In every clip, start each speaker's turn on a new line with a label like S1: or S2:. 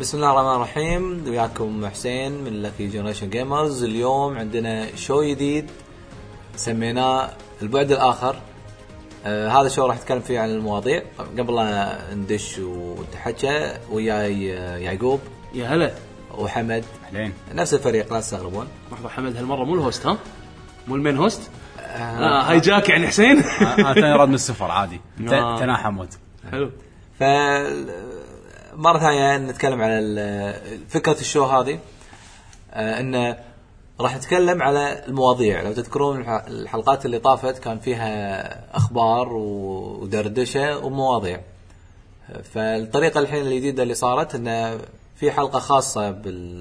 S1: بسم الله الرحمن الرحيم. وياكم حسين من لكي جنريشن جيمرز. اليوم عندنا شو جديد سميناه البعد الآخر. هذا الشو راح نتكلم فيه عن المواضيع. قبل لا ندش ونتحكى وياي يعقوب
S2: يا هلا
S1: وحمد.
S3: أهلين.
S1: نفس الفريق لا تستغربون.
S2: مرحبا حمد. هالمرة مو الهوست ها؟ مو المين هوست؟ هاي جاك يعني حسين.
S3: أنا رد من السفر عادي. تنا حمود.
S2: حلو.
S1: مرة ثانية نتكلم على فكرة الشو هذه. إنه راح نتكلم على المواضيع. لو تذكرون الحلقات اللي طافت كان فيها أخبار ودردشة ومواضيع. فالطريقة الحين الجديدة اللي صارت إنه في حلقة خاصة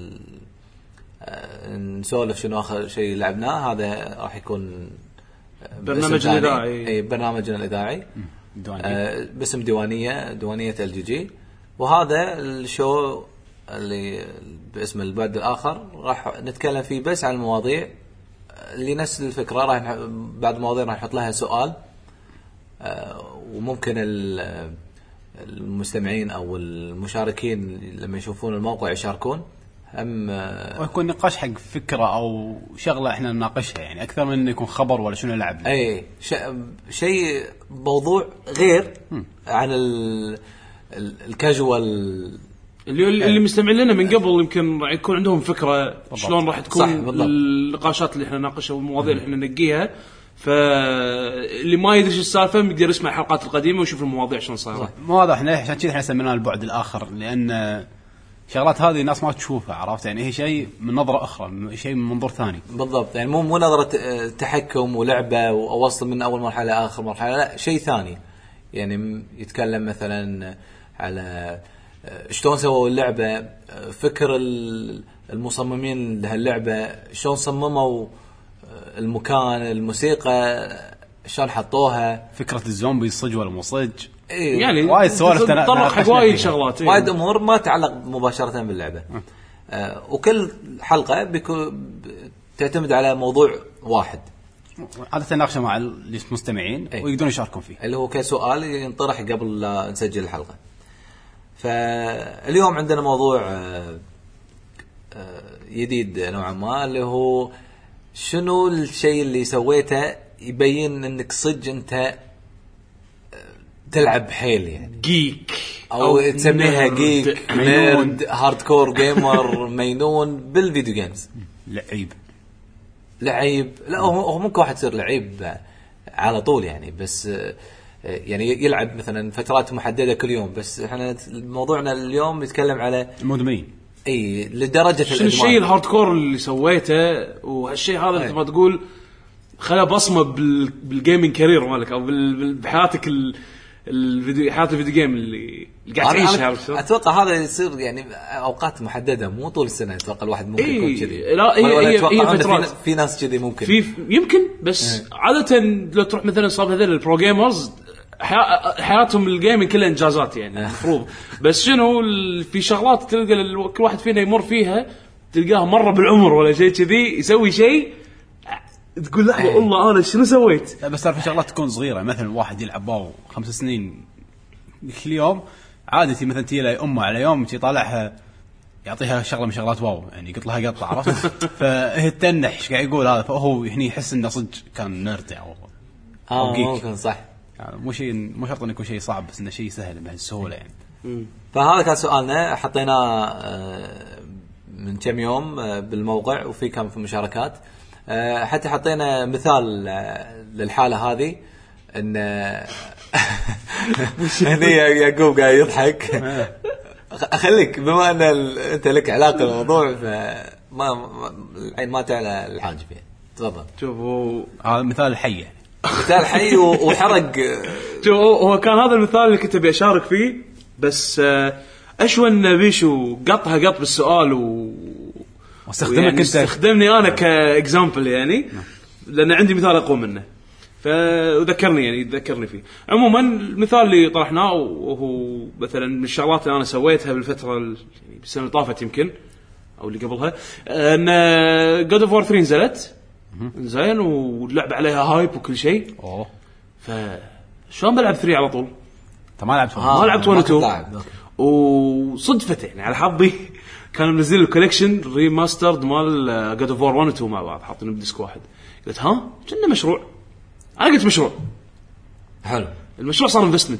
S1: نسولف شنو آخر شيء لعبناه. هذا راح يكون
S2: برنامجنا الإذاعي.
S1: أي برنامجنا الإذاعي باسم ديوانية LGG. وهذا الشو اللي باسم البعد الآخر راح نتكلم فيه بس عن المواضيع اللي نفس الفكرة. راح بعد مواضيع راح نحط لها سؤال وممكن المستمعين أو المشاركين لما يشوفون الموقع يشاركون.
S3: ويكون نقاش حق فكرة أو شغلة إحنا نناقشها يعني أكثر من إنه يكون خبر ولا شنو لعبنا.
S1: أي شيء موضوع غير عن الكاجوال
S2: اللي مستمعين لنا من قبل يمكن يكون عندهم فكرة شلون راح تكون النقاشات اللي احنا نناقشها والمواضيع اللي احنا ننقيها. فاللي ما يدري السالفة يقدر يسمع الحلقات القديمة ويشوف المواضيع شلون صايرة.
S3: مو هذا احنا عشان كذا احنا سميناه البعد الآخر لأن شغلات هذه الناس ما تشوفها. عرفت يعني هي شيء من نظرة أخرى شيء من منظور ثاني.
S1: بالضبط. يعني مو نظرة تحكم ولعبة وأوصل من أول مرحلة لآخر مرحلة. لا شيء ثاني. يعني يتكلم مثلا على شلون سووا اللعبة. فكر المصممين لهاللعبة شلون صمموا المكان الموسيقى شلون حطوها.
S3: فكرة الزومبي صج ولا مو صج
S2: يعني
S3: وايد سوالف
S2: تطرق وايد شغلات
S1: وايد أمور ما تعلق مباشرة باللعبة. وكل حلقة تعتمد على موضوع واحد.
S3: عادة نناقشه مع المستمعين ويقدرون يشاركون فيه
S1: اللي هو كسؤال ينطرح قبل لا نسجل الحلقة. فاليوم عندنا موضوع جديد نوعا ما اللي هو شنو الشيء اللي سويته يبين انك صدق انت تلعب حيل يعني
S2: جيك
S1: او تسميها جيك نيرد هاردكور جيمر مينون بالفيديو جيمز. لعيب لا هو ممكن واحد يصير لعيب على طول يعني بس يعني يلعب مثلا فترات محددة كل يوم. بس احنا موضوعنا اليوم نتكلم على
S3: المدمنين.
S1: اي لدرجة الادمان.
S2: الشيء الهاردكور اللي سويته وهالشيء هذا انت ما تقول خلا بصمة بالجيمينج كارير مالك او بحياتك الفيديو حياة الفيديو جيم اللي قاعد تعيشها.
S1: اتوقع هذا يصير يعني اوقات محددة مو طول السنة. اتوقع الواحد ممكن يكون كذي.
S2: لا هي فترات
S1: في ناس كذي ممكن
S2: يمكن بس عادة لو تروح مثلا صار هذول البرو جيمرز حياتهم الجيمنج كلها انجازات يعني المفروض. بس شنو في شغلات تلقى كل واحد فينا يمر فيها تلقاها مرة بالعمر ولا شيء كذي يسوي شيء تقول لا والله انا شنو سويت.
S3: بس تعرف شغلات تكون صغيرة مثلا واحد يلعب باو 5 سنين كل يوم عادتي مثلا تيجي له أمه على يوم يطالعها يعطيها شغلة من شغلات واو يعني يقط لها قطة عرفت. فهي تنح ايش قاعد يقول هذا فهو هني يحس انه صدق كان نيرد او
S1: ممكن صح
S3: يعني مو شرط انه يكون شيء صعب بس انه شيء سهل بهالسهولة يعني.
S1: فهذا كان سؤالنا حطيناه من كم يوم بالموقع وفي كان في مشاركات. حتى حطينا مثال للحالة هذه ان هني يعقوب قاعد يضحك. اخليك بما ان انت لك علاقة بالموضوع فما العين ما تعلى الحاجة فيه. تفضل.
S2: شوفوا
S3: هذا مثال حي
S1: مثال حي وحرق.
S2: هو كان هذا المثال اللي كنت ابي اشارك فيه بس اشون بيشو قطها قط بالسؤال
S3: واستخدمك انت
S2: استخدمني انا كاكزامبل يعني لان عندي مثال اقوم منه ذكرني فيه. عموما المثال اللي طرحناه وهو مثلا من الشغلات اللي انا سويتها بالفتره يعني بالسنه اللي طافت يمكن او اللي قبلها ان God of War 3 نزلت زين واللعبه عليها هايب وكل شيء. فشلون بلعب 3 على طول
S3: انت ما لعبت
S2: ما لعبت 1 و 2
S1: لاعب.
S2: وصدفة يعني على حظي كانوا منزلين الكوليكشن ريماسترد مال جاد اوف وور 1 و 2 مع بعض حاطينه بديسك واحد. قلت ها كنا مشروع. انا قلت مشروع
S1: حلو.
S2: المشروع صار انفستمنت.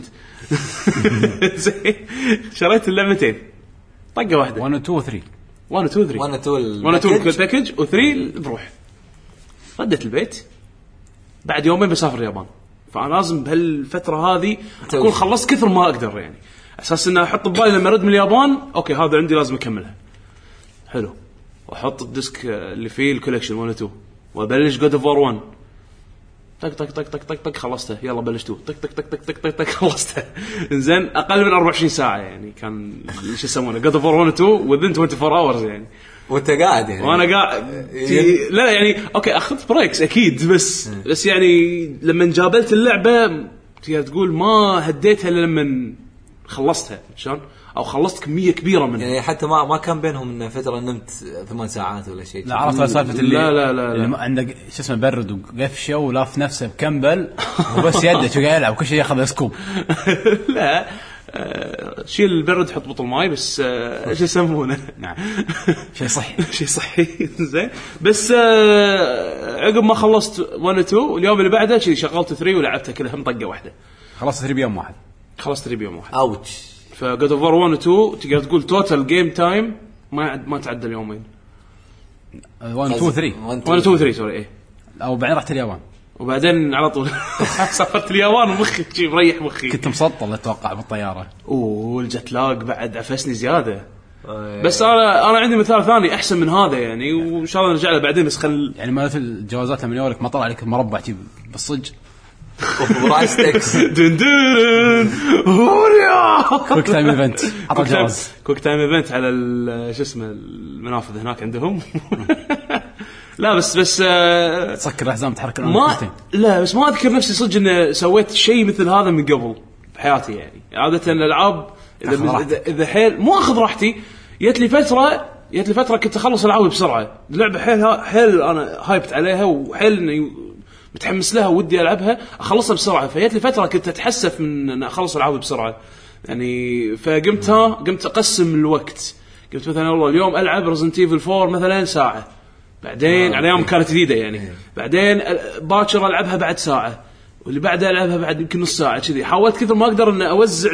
S2: شريت اللعبتين طقه واحده
S3: 1 و 2 و 3
S2: 1 و 2 3
S1: 1 و
S2: 1 و 2 باكج و3 بروح. رديت البيت بعد يومين بسافر اليابان فانا لازم بهالفتره هذه اكون خلصت كثر ما اقدر يعني اساس ان احط ببالي لما ارد من اليابان اوكي هذا عندي لازم اكملها. حلو. واحط الديسك اللي فيه الكولكشن 1 و 2 وابلش جود اوف وور 1 طق طق طق طق طق طق خلصتها. يلا بلش 2 طق طق طق طق طق طق خلصتها. زين اقل من 24 ساعه يعني كان ايش يسمونه جود اوف وور 1 و 2 within 24 hours يعني.
S1: وانت قاعد يعني
S2: وانا قاعد لا يعني اوكي اخذت بريكس اكيد بس يعني لما جابلت اللعبه تقدر تقول ما هديتها لما خلصتها شلون او خلصت كميه كبيره منها
S1: يعني حتى ما كان بينهم ان فتره نمت 8 ساعات ولا شيء.
S3: لا عرفت سالفه اللي
S2: لا
S3: عندك شو اسمه برد وقفشه ولاف نفسه بكمبل وبس يده شو قاعد يلعب كل شيء ياخذ سكوب.
S2: لا شيل البرد حط بطل ماي بس ايش يسمونه.
S3: نعم شيء صحي
S2: شيء صحي. زين بس عقب ما خلصت 1 و 2 اليوم اللي بعده شيء شغلت 3 ولعبتها كلها طقه واحده.
S3: خلصت 3 بيوم واحد.
S2: خلصت 3 بيوم واحد.
S1: اوتش.
S2: فجود اوف وور 1 و 2 تقدر تقول توتال جيم تايم ما تعدى اليومين.
S3: 1 2 3
S2: 1 2 3 سوري ايه.
S3: او بعدين رحت اليابان
S2: وبعدين على طول سافرت اليابان ومخي شي مريح مخي.
S3: كنت مسطل اتوقع بالطياره.
S2: والجت لاج بعد عفسني زياده. بس انا عندي مثال ثاني احسن من هذا يعني وان شاء الله نرجع له بعدين بس
S3: يعني مالت الجوازات لما يورك ما طلع عليك مربع شيء بالصج
S1: ورايس تكس
S2: دن دن هوريا
S3: كويك تايم ايفنت عطى الجواز
S2: كويك تايم ايفنت على شو اسمه المنافذ هناك عندهم. لا بس
S3: تسكر احزام تحرك
S2: لا بس ما اذكر نفسي صدق ان سويت شيء مثل هذا من قبل بحياتي يعني. عاده الالعاب اذا حيل مو اخذ راحتي. جت لي فتره كنت اخلص العاب بسرعه. اللعبه حيل انا هايبت عليها وحيل اني متحمس لها ودي العبها اخلصها بسرعه. فجت لي فتره كنت اتحسف من ان اخلص العاب بسرعه يعني. فقمت اقسم الوقت. قلت مثلا والله اليوم العب ريزنت ايفل 4 مثلا ساعه بعدين على يوم كانت جديده يعني. بعدين باكر العبها بعد ساعه واللي بعدها العبها بعد يمكن نص ساعه كذي. حاولت كثر ما اقدر ان اوزع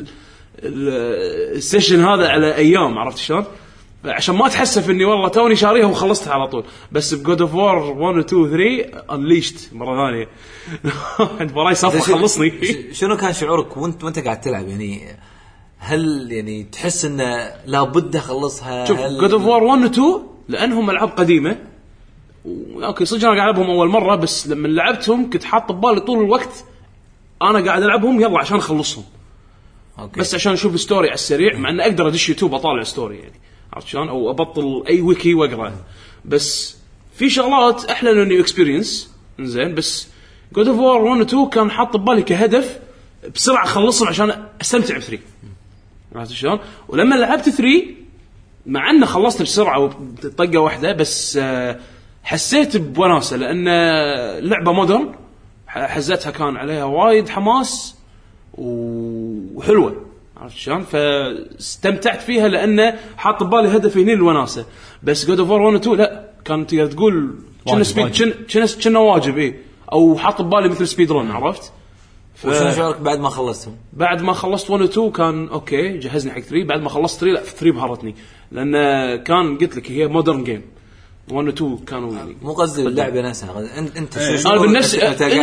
S2: السيشن هذا على ايام عرفت شلون عشان ما تحسف اني والله توني شاريها وخلصتها على طول. بس بجود اوف وور 1 و 2 و 3 انليشت مره ثانيه. عند براي صفه خلصني.
S1: شنو كان شعورك وانت قاعد تلعب يعني؟ هل يعني تحس انه لابد اخلصها؟
S2: شوف جود اوف وور 1 و 2 لانهم العاب قديمه اوكي صدق انا قاعد العبهم اول مره بس لما لعبتهم كنت حاط ببالي طول الوقت انا قاعد العبهم يلا عشان اخلصهم. أوكي. بس عشان اشوف ستوري على السريع مع ان اقدر ادش يوتيوب اطالع ستوري يعني عرفت شلون او ابطل اي ويكي واقرا. بس في شغلات احلى من نيو اكسبيرينس زين. بس جود اوف وور 1 و 2 كان حاط ببالي كهدف بسرعه اخلصهم عشان استمتع ب3 عرفت شلون. ولما لعبت 3 مع انه خلصت بسرعه وطقه واحده بس حسيت بوناسه لان لعبه مودرن حزتها كان عليها وايد حماس وحلوه عرفت شلون. فاستمتعت فيها لانه حاط ببالي هدف هنا الوناسه. بس جود اوف وور 1 و 2 لا كان تقدر تقول كنا سبيد كنا واجب ايه او حاط ببالي مثل سبيد رن عرفت.
S1: وشنو شعورك بعد ما خلصتهم؟
S2: بعد ما خلصت 1 و 2 كان اوكي جهزني حق 3. بعد ما خلصت 3 لا 3 بهرتني لان كان قلت لك هي مودرن جيم. 1 و 2 كانوا يعني
S1: مو قصدي اللعبه نفسها انت
S2: انا بالنفس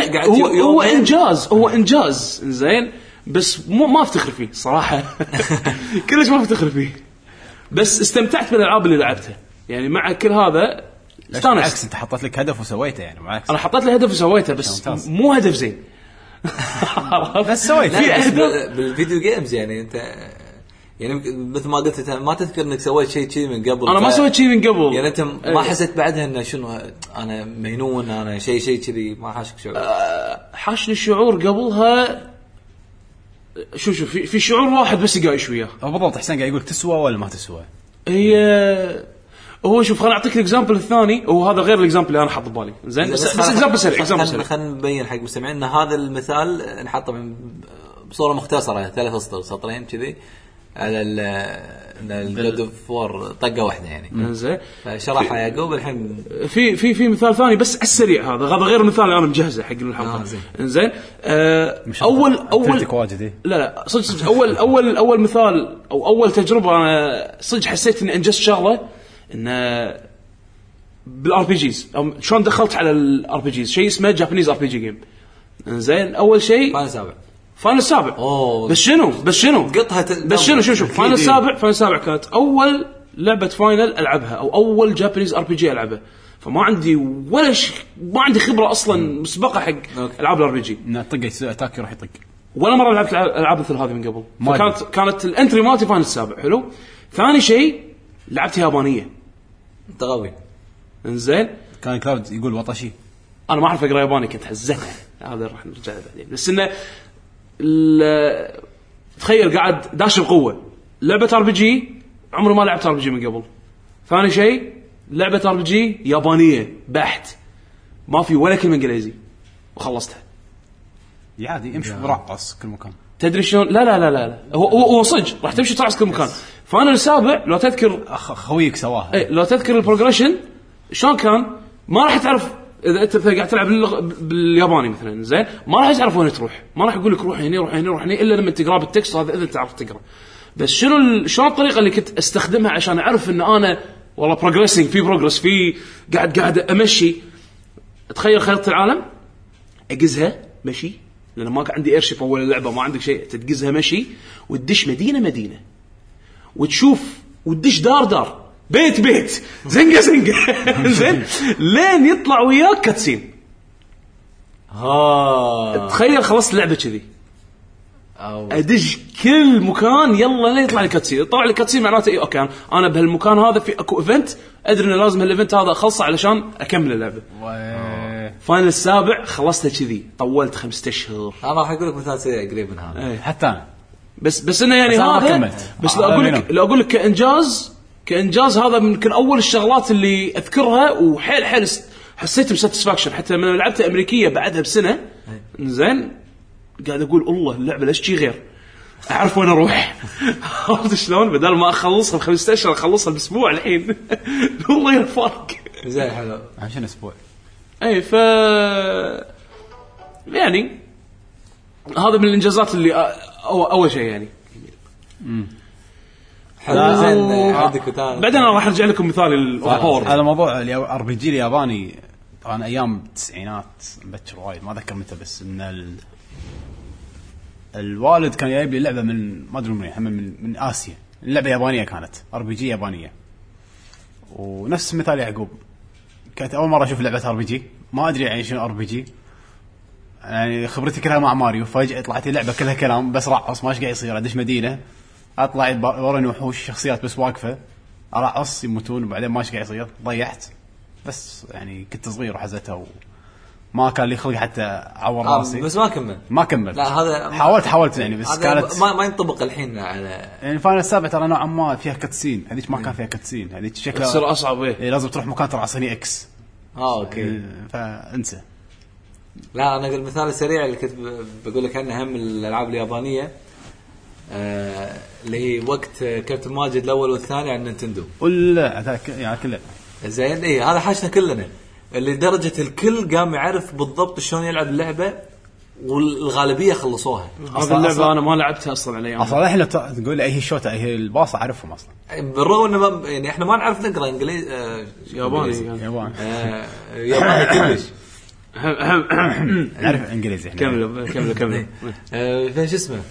S2: هو انجاز زين بس ما افتخر فيه صراحه. كلش ما افتخر فيه بس استمتعت بالالعاب اللي لعبتها يعني. مع كل هذا
S3: استانست. انت حطيت لك هدف وسويته يعني معك.
S2: انا حطيت لي هدف وسويته بس مو هدف زين.
S3: بس سويت
S1: بالفيديو جيمز يعني انت يعني مثل ما قلت ما تذكر انك سويت شيء من قبل.
S2: انا ما سويت شيء من قبل
S1: يعني انت ما حسيت بعدها انه شنو انا مجنون انا شيء كذي ما حاشك شعور؟
S2: حاشني الشعور قبلها. شو في شعور واحد بس قايش وياه.
S3: بالضبط حسين قاعد يقول تسوى ولا ما تسوى.
S2: هو شوف خليني اعطيك الاكزامبل الثاني وهذا غير الاكزامبل اللي انا حاط ببالي زين. بس اكزامبل سريع
S1: خلينا نبين حق المستمعين ان هذا المثال نحطه بصوره مختصره 3 سطرين كذي على الجود اوف وور طقه واحده يعني.
S2: زين
S1: فشرحها يعقوب. الحين
S2: في مثال ثاني بس على السريع، هذا غير المثال اللي انا مجهزه حق الحلقه. زين اول لا صدق اول مثال او اول تجربه انا صدق حسيت اني انجزت شغله ان بالار بي جيز او شلون دخلت على الار بي جيز، شيء اسمه جابانيز ار بي جي جيم. زين اول شيء فاينل السابع. بس شنو
S1: قطها
S2: بس شوف فاينل السابع كانت اول لعبه فاينل العبها او اول جابانيز ار بي جي العبها، فما عندي ما عندي خبره اصلا مسبقه حق العاب الار بي جي.
S3: طق اتاك يروح يطق،
S2: ولا مره لعبت العاب مثل هذه من قبل. كانت الانتري مالتي فاينل السابع. حلو. ثاني شيء لعبت يابانيه.
S1: انت قوي.
S2: انزين
S3: كان كلاود يقول وطشي،
S2: انا ما اعرف اقرا ياباني كنت حزتها، هذا راح نرجع له بعدين. بس انه تخيل قاعد داش بقوه لعبه ار بي جي، عمري ما لعبت ار بي جي من قبل. ثاني شيء لعبه ار بي جي يابانيه بحت، ما في ولا كلمه انجليزي، وخلصتها
S3: عادي يمشي برقص كل مكان.
S2: تدري شلون؟ لا هو صدق راح تمشي ترقص كل مكان. فانا السابع لو تذكر
S3: خويك سواها،
S2: لو تذكر البروجريشن شلون كان، ما راح تعرف اذا انت قاعد تلعب بالياباني مثلا. زين ما راح تعرف وين تروح، ما راح يقول لك روح هنا الا لما تقرا بالتكست، هذا اذا تعرف تقرا. بس شلون الطريقه اللي كنت استخدمها عشان اعرف ان انا والله بروجريسنج في بروجرس في قاعد امشي. تخيل خريطه العالم اجزها مشي، لان ما كان عندي ايرشيب اول اللعبه، ما عندك شيء، تدقزها مشي وتدش مدينه وتشوف وتدش دار بيت زنقه زين لين يطلع وياك كاتسين. تخيل خلصت اللعبه كذي، ادش كل مكان يلا لين يطلع لي كاتسين. طلع لي كاتسين معناته اوكي انا بهالمكان هذا في اكو ايفنت، ادري ان لازم هالايفنت هذا اخلصه علشان اكمل اللعبه. فاينل السابع خلصتها كذي، طولت 5 أشهر.
S1: انا راح اقول لك مثال سريع قريب من هذا.
S3: حتى أنا.
S2: بس انه يعني هذا بس لو اقول لك كإنجاز هذا يمكن أول الشغلات اللي أذكرها، وحيل حسيت بساتسفاكشن. حتى لما لعبتها أمريكية بعدها بسنة زين قاعد أقول الله اللعبة ليش شي غير، أعرف وين أروح. عرفت شلون؟ بدل ما أخلصها ب5 أشهر أخلصها بأسبوع الحين. والله الفرق
S1: زين حلو
S3: عشان أسبوع.
S2: أي يعني هذا من الإنجازات اللي أول شيء يعني.
S1: زين عندك
S2: بعدين انا راح ارجع لكم مثال الباور.
S3: هذا موضوع الار بي جي الياباني طبعا ايام التسعينات مبكر وايد، ما اذكر متى، بس ان الوالد كان جايب لي لعبه من ما ادري من اسيا، اللعبه يابانيه كانت ار بي جي يابانيه. ونفس مثال يعقوب، كانت اول مره اشوف لعبه ار بي جي، ما ادري يعني شنو ار بي جي، يعني خبرتي كلها مع ماريو. فجاه طلعت لي لعبه كلها كلام بس رقص، ما ايش قاعد يصير، ادش مدينه اطلع وراني وحوش شخصيات بس واقفه ارقص يموتون، وبعدين ما ايش قاعد يصير. ضيعت بس يعني كنت صغير وحزتها وما كان لي خلق حتى اعور راسي.
S1: بس ما كمل.
S3: لا هذا حاولت يعني، بس كانت
S1: ما ينطبق الحين على
S3: يعني فاينل السابع ترى نوعا ما فيها كاتسين، هذيك ما كان فيها كاتسين، هذيك شكلها
S2: تصير اصعب.
S3: لازم تروح مكان ترعصني اكس.
S1: اوكي
S3: فانسى.
S1: لا انا المثال السريع اللي كنت بقول لك عنه هم الالعاب اليابانيه، اللي هي وقت كابتن ماجد الاول والثاني على نينتندو.
S3: ولا هذاك يعني كله
S1: زين. اي هذا حاشنا كلنا، اللي درجه الكل قام يعرف بالضبط شلون يلعب اللعبه، والغالبيه خلصوها.
S2: هذه اللعبه انا ما لعبتها اصلا على
S3: اصلا. احنا تقول اي شوطه اي الباص اعرفهم اصلا،
S1: بالرغم انه يعني احنا ما نعرف نقرا انجليزي ياباني كلش.
S3: نعرف انجليزي احنا.
S2: كمل
S1: فايش اسمه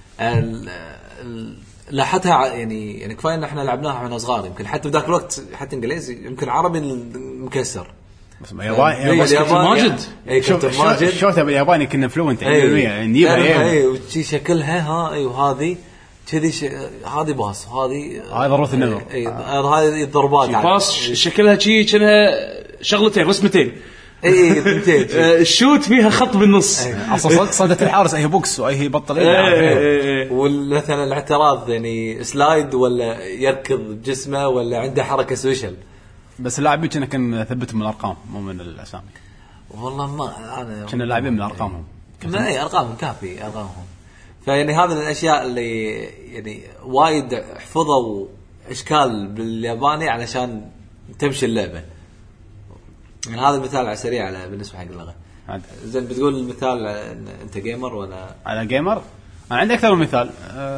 S1: لاحظها يعني كفايه ان احنا لعبناها واحنا صغار، يمكن حتى بذاك الوقت حتى انجليزي يمكن عربي مكسر.
S3: بس ماجد شوتها بالياباني كنا فلوينت 100%
S1: اي وشي شكلها وهذه كذي هذه باص، هذه
S3: ضربة النظر،
S1: هذه الضربات
S2: باص شكلها شيء كانها شغلتين رسمتين.
S1: اي ثنتين
S2: الشوت فيها خط بالنص،
S3: اصلا صدت الحارس اي بوكس واي بطل.
S1: ومثلا الاعتراض يعني سلايد ولا يركض جسمه ولا عنده حركه سوشيال.
S3: بس اللاعبين كنا ثبت من الارقام مو من الاسامي.
S1: والله ما انا
S3: كنا لاعبين من ارقامهم.
S1: لا ارقامهم كافي ارقامهم. فيعني هذه الاشياء اللي يعني وايد حفظوا اشكال بالياباني علشان تمشي اللعبه. يعني هذا المثال على سريع على بالنسبه حق اللغه. زين بتقول المثال انت جيمر ولا
S3: على جيمر؟ انا عندي اكثر من مثال.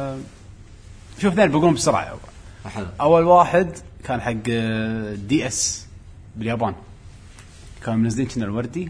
S3: شوف اثنين بقولهم بسرعه. اول واحد كان حق دي اس باليابان، كان منزلين كنا الوردي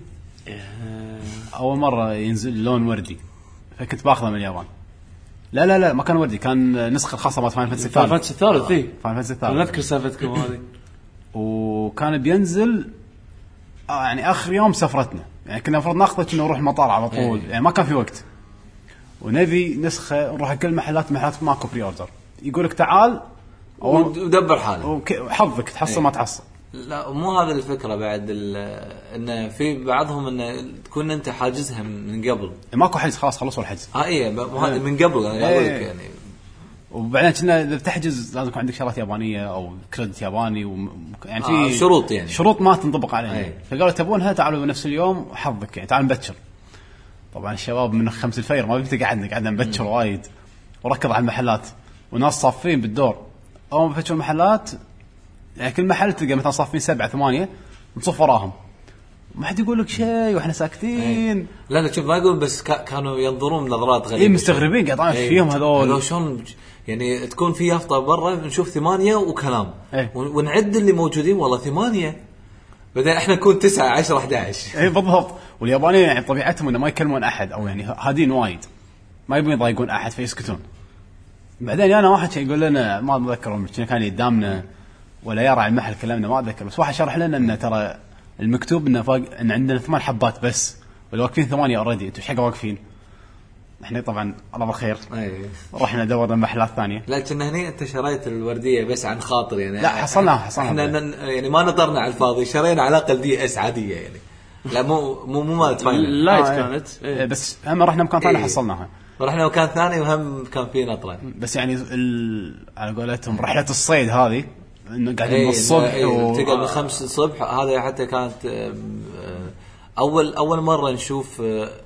S3: اول مره ينزل لون وردي، فكنت باخذه من اليابان. لا ما كان وردي، كان نسخه خاصه مال فاينل فانتسي
S2: الثالث. اي
S3: فاينل فانتسي الثالث.
S2: اذكر سالفتكم هذه.
S3: وكان بينزل يعني اخر يوم سفرتنا، يعني كنا المفروض ناخذه كنا نروح المطار على طول، يعني ما كان في وقت، ونبي نسخه نروح كل محلات ماكو بري اوردر، يقولك تعال
S1: ودبر حالك
S3: حظك تحصل ما تحصل.
S1: لا مو هذا الفكره بعد ان في بعضهم ان تكون انت حاجزها من قبل،
S3: ماكو حجز خلاص خلصوا الحجز.
S1: اي من قبل يعني.
S3: وبعدين كنا اذا بتحجز لازم يكون عندك شغلات يابانيه او كريدت ياباني يعني في
S1: شروط، يعني
S3: شروط ما تنطبق عليها. فقالوا تبونها تعالوا بنفس اليوم وحظك، يعني تعال نبكر. طبعا الشباب من 5 الفجر ما قعدنا نبكر وايد، وركض على المحلات وناس صافين بالدور. اول ما فتشوا المحلات يعني كل محل تلقى مثلا صافين 7-8 نصف وراهم، ما حد يقول لك شيء واحنا ساكتين.
S1: لا شوف ما يقول، بس كانوا ينظرون نظرات غريبه،
S3: مستغربين قاعدين فيهم هذول
S1: شلون يعني تكون في يافطه برا نشوف 8 وكلام ونعد اللي موجودين والله 8، بدأ احنا نكون 9 10 11.
S3: اي بالضبط. واليابانيين يعني طبيعتهم انه ما يكلمون احد، او يعني هادين وايد ما يبون يضايقون احد فيسكتون. بعدين انا واحد يقول لنا ما اتذكر كان قدامنا ولا يرى المحل كلامنا ما اتذكر، بس واحد شرح لنا ان ترى المكتوب ان عندنا 8 حبات بس، ولا واقفين 8 اوريدي، انتوا حق واقفين. احنا طبعا الله بالخير رحنا دورنا محلات ثانيه.
S1: لكن هني انت شريت الورديه بس عن خاطر يعني.
S3: لا حصلنا
S1: احنا يعني ما نطرنا على الفاضي، شرينا على الاقل دي اس عاديه يعني. لا مو مالت فاينل
S2: لايت كانت
S3: بس هم رحنا مكان ثاني حصلناها.
S1: رحنا مكان ثاني وهم كان في نطره.
S3: بس يعني على قولتهم رحله الصيد هذه انه قاعدين من الصبح
S1: تقعد من 5 الصبح. هذا حتى كانت اول مره نشوف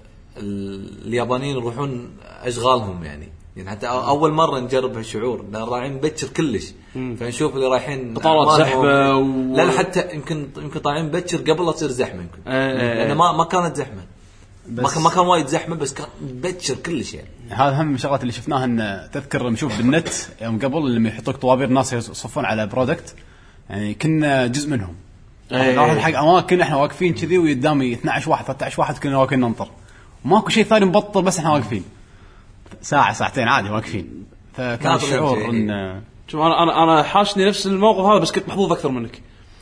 S1: اليابانيين يروحون اشغالهم يعني حتى اول مره نجرب هالشعور، رايحين بكر كلش. فنشوف اللي رايحين
S2: بطارات زحمه
S1: لا حتى يمكن طالعين بكر قبل لا تصير زحمه يمكن. لان ما كانت زحمه، ما كان وايد زحمه، بس كان بكر كلش يعني.
S3: هذا هم الشغلات اللي شفناها. ان تذكر نشوف بالنت يوم قبل لما يحطوك طوابير ناس يصفون على برودكت، يعني كنا جزء منهم. نروح حق اماكن احنا واقفين كذي وقدامي 12 واحد 13 واحد كنا واقفين ننطر، ماكو شيء ثاني مبطل، بس احنا واقفين ساعه ساعتين عادي واقفين. فكان الشعور ان
S2: شوف انا حاشني نفس الموقف هذا، بس كنت محظوظ اكثر منك.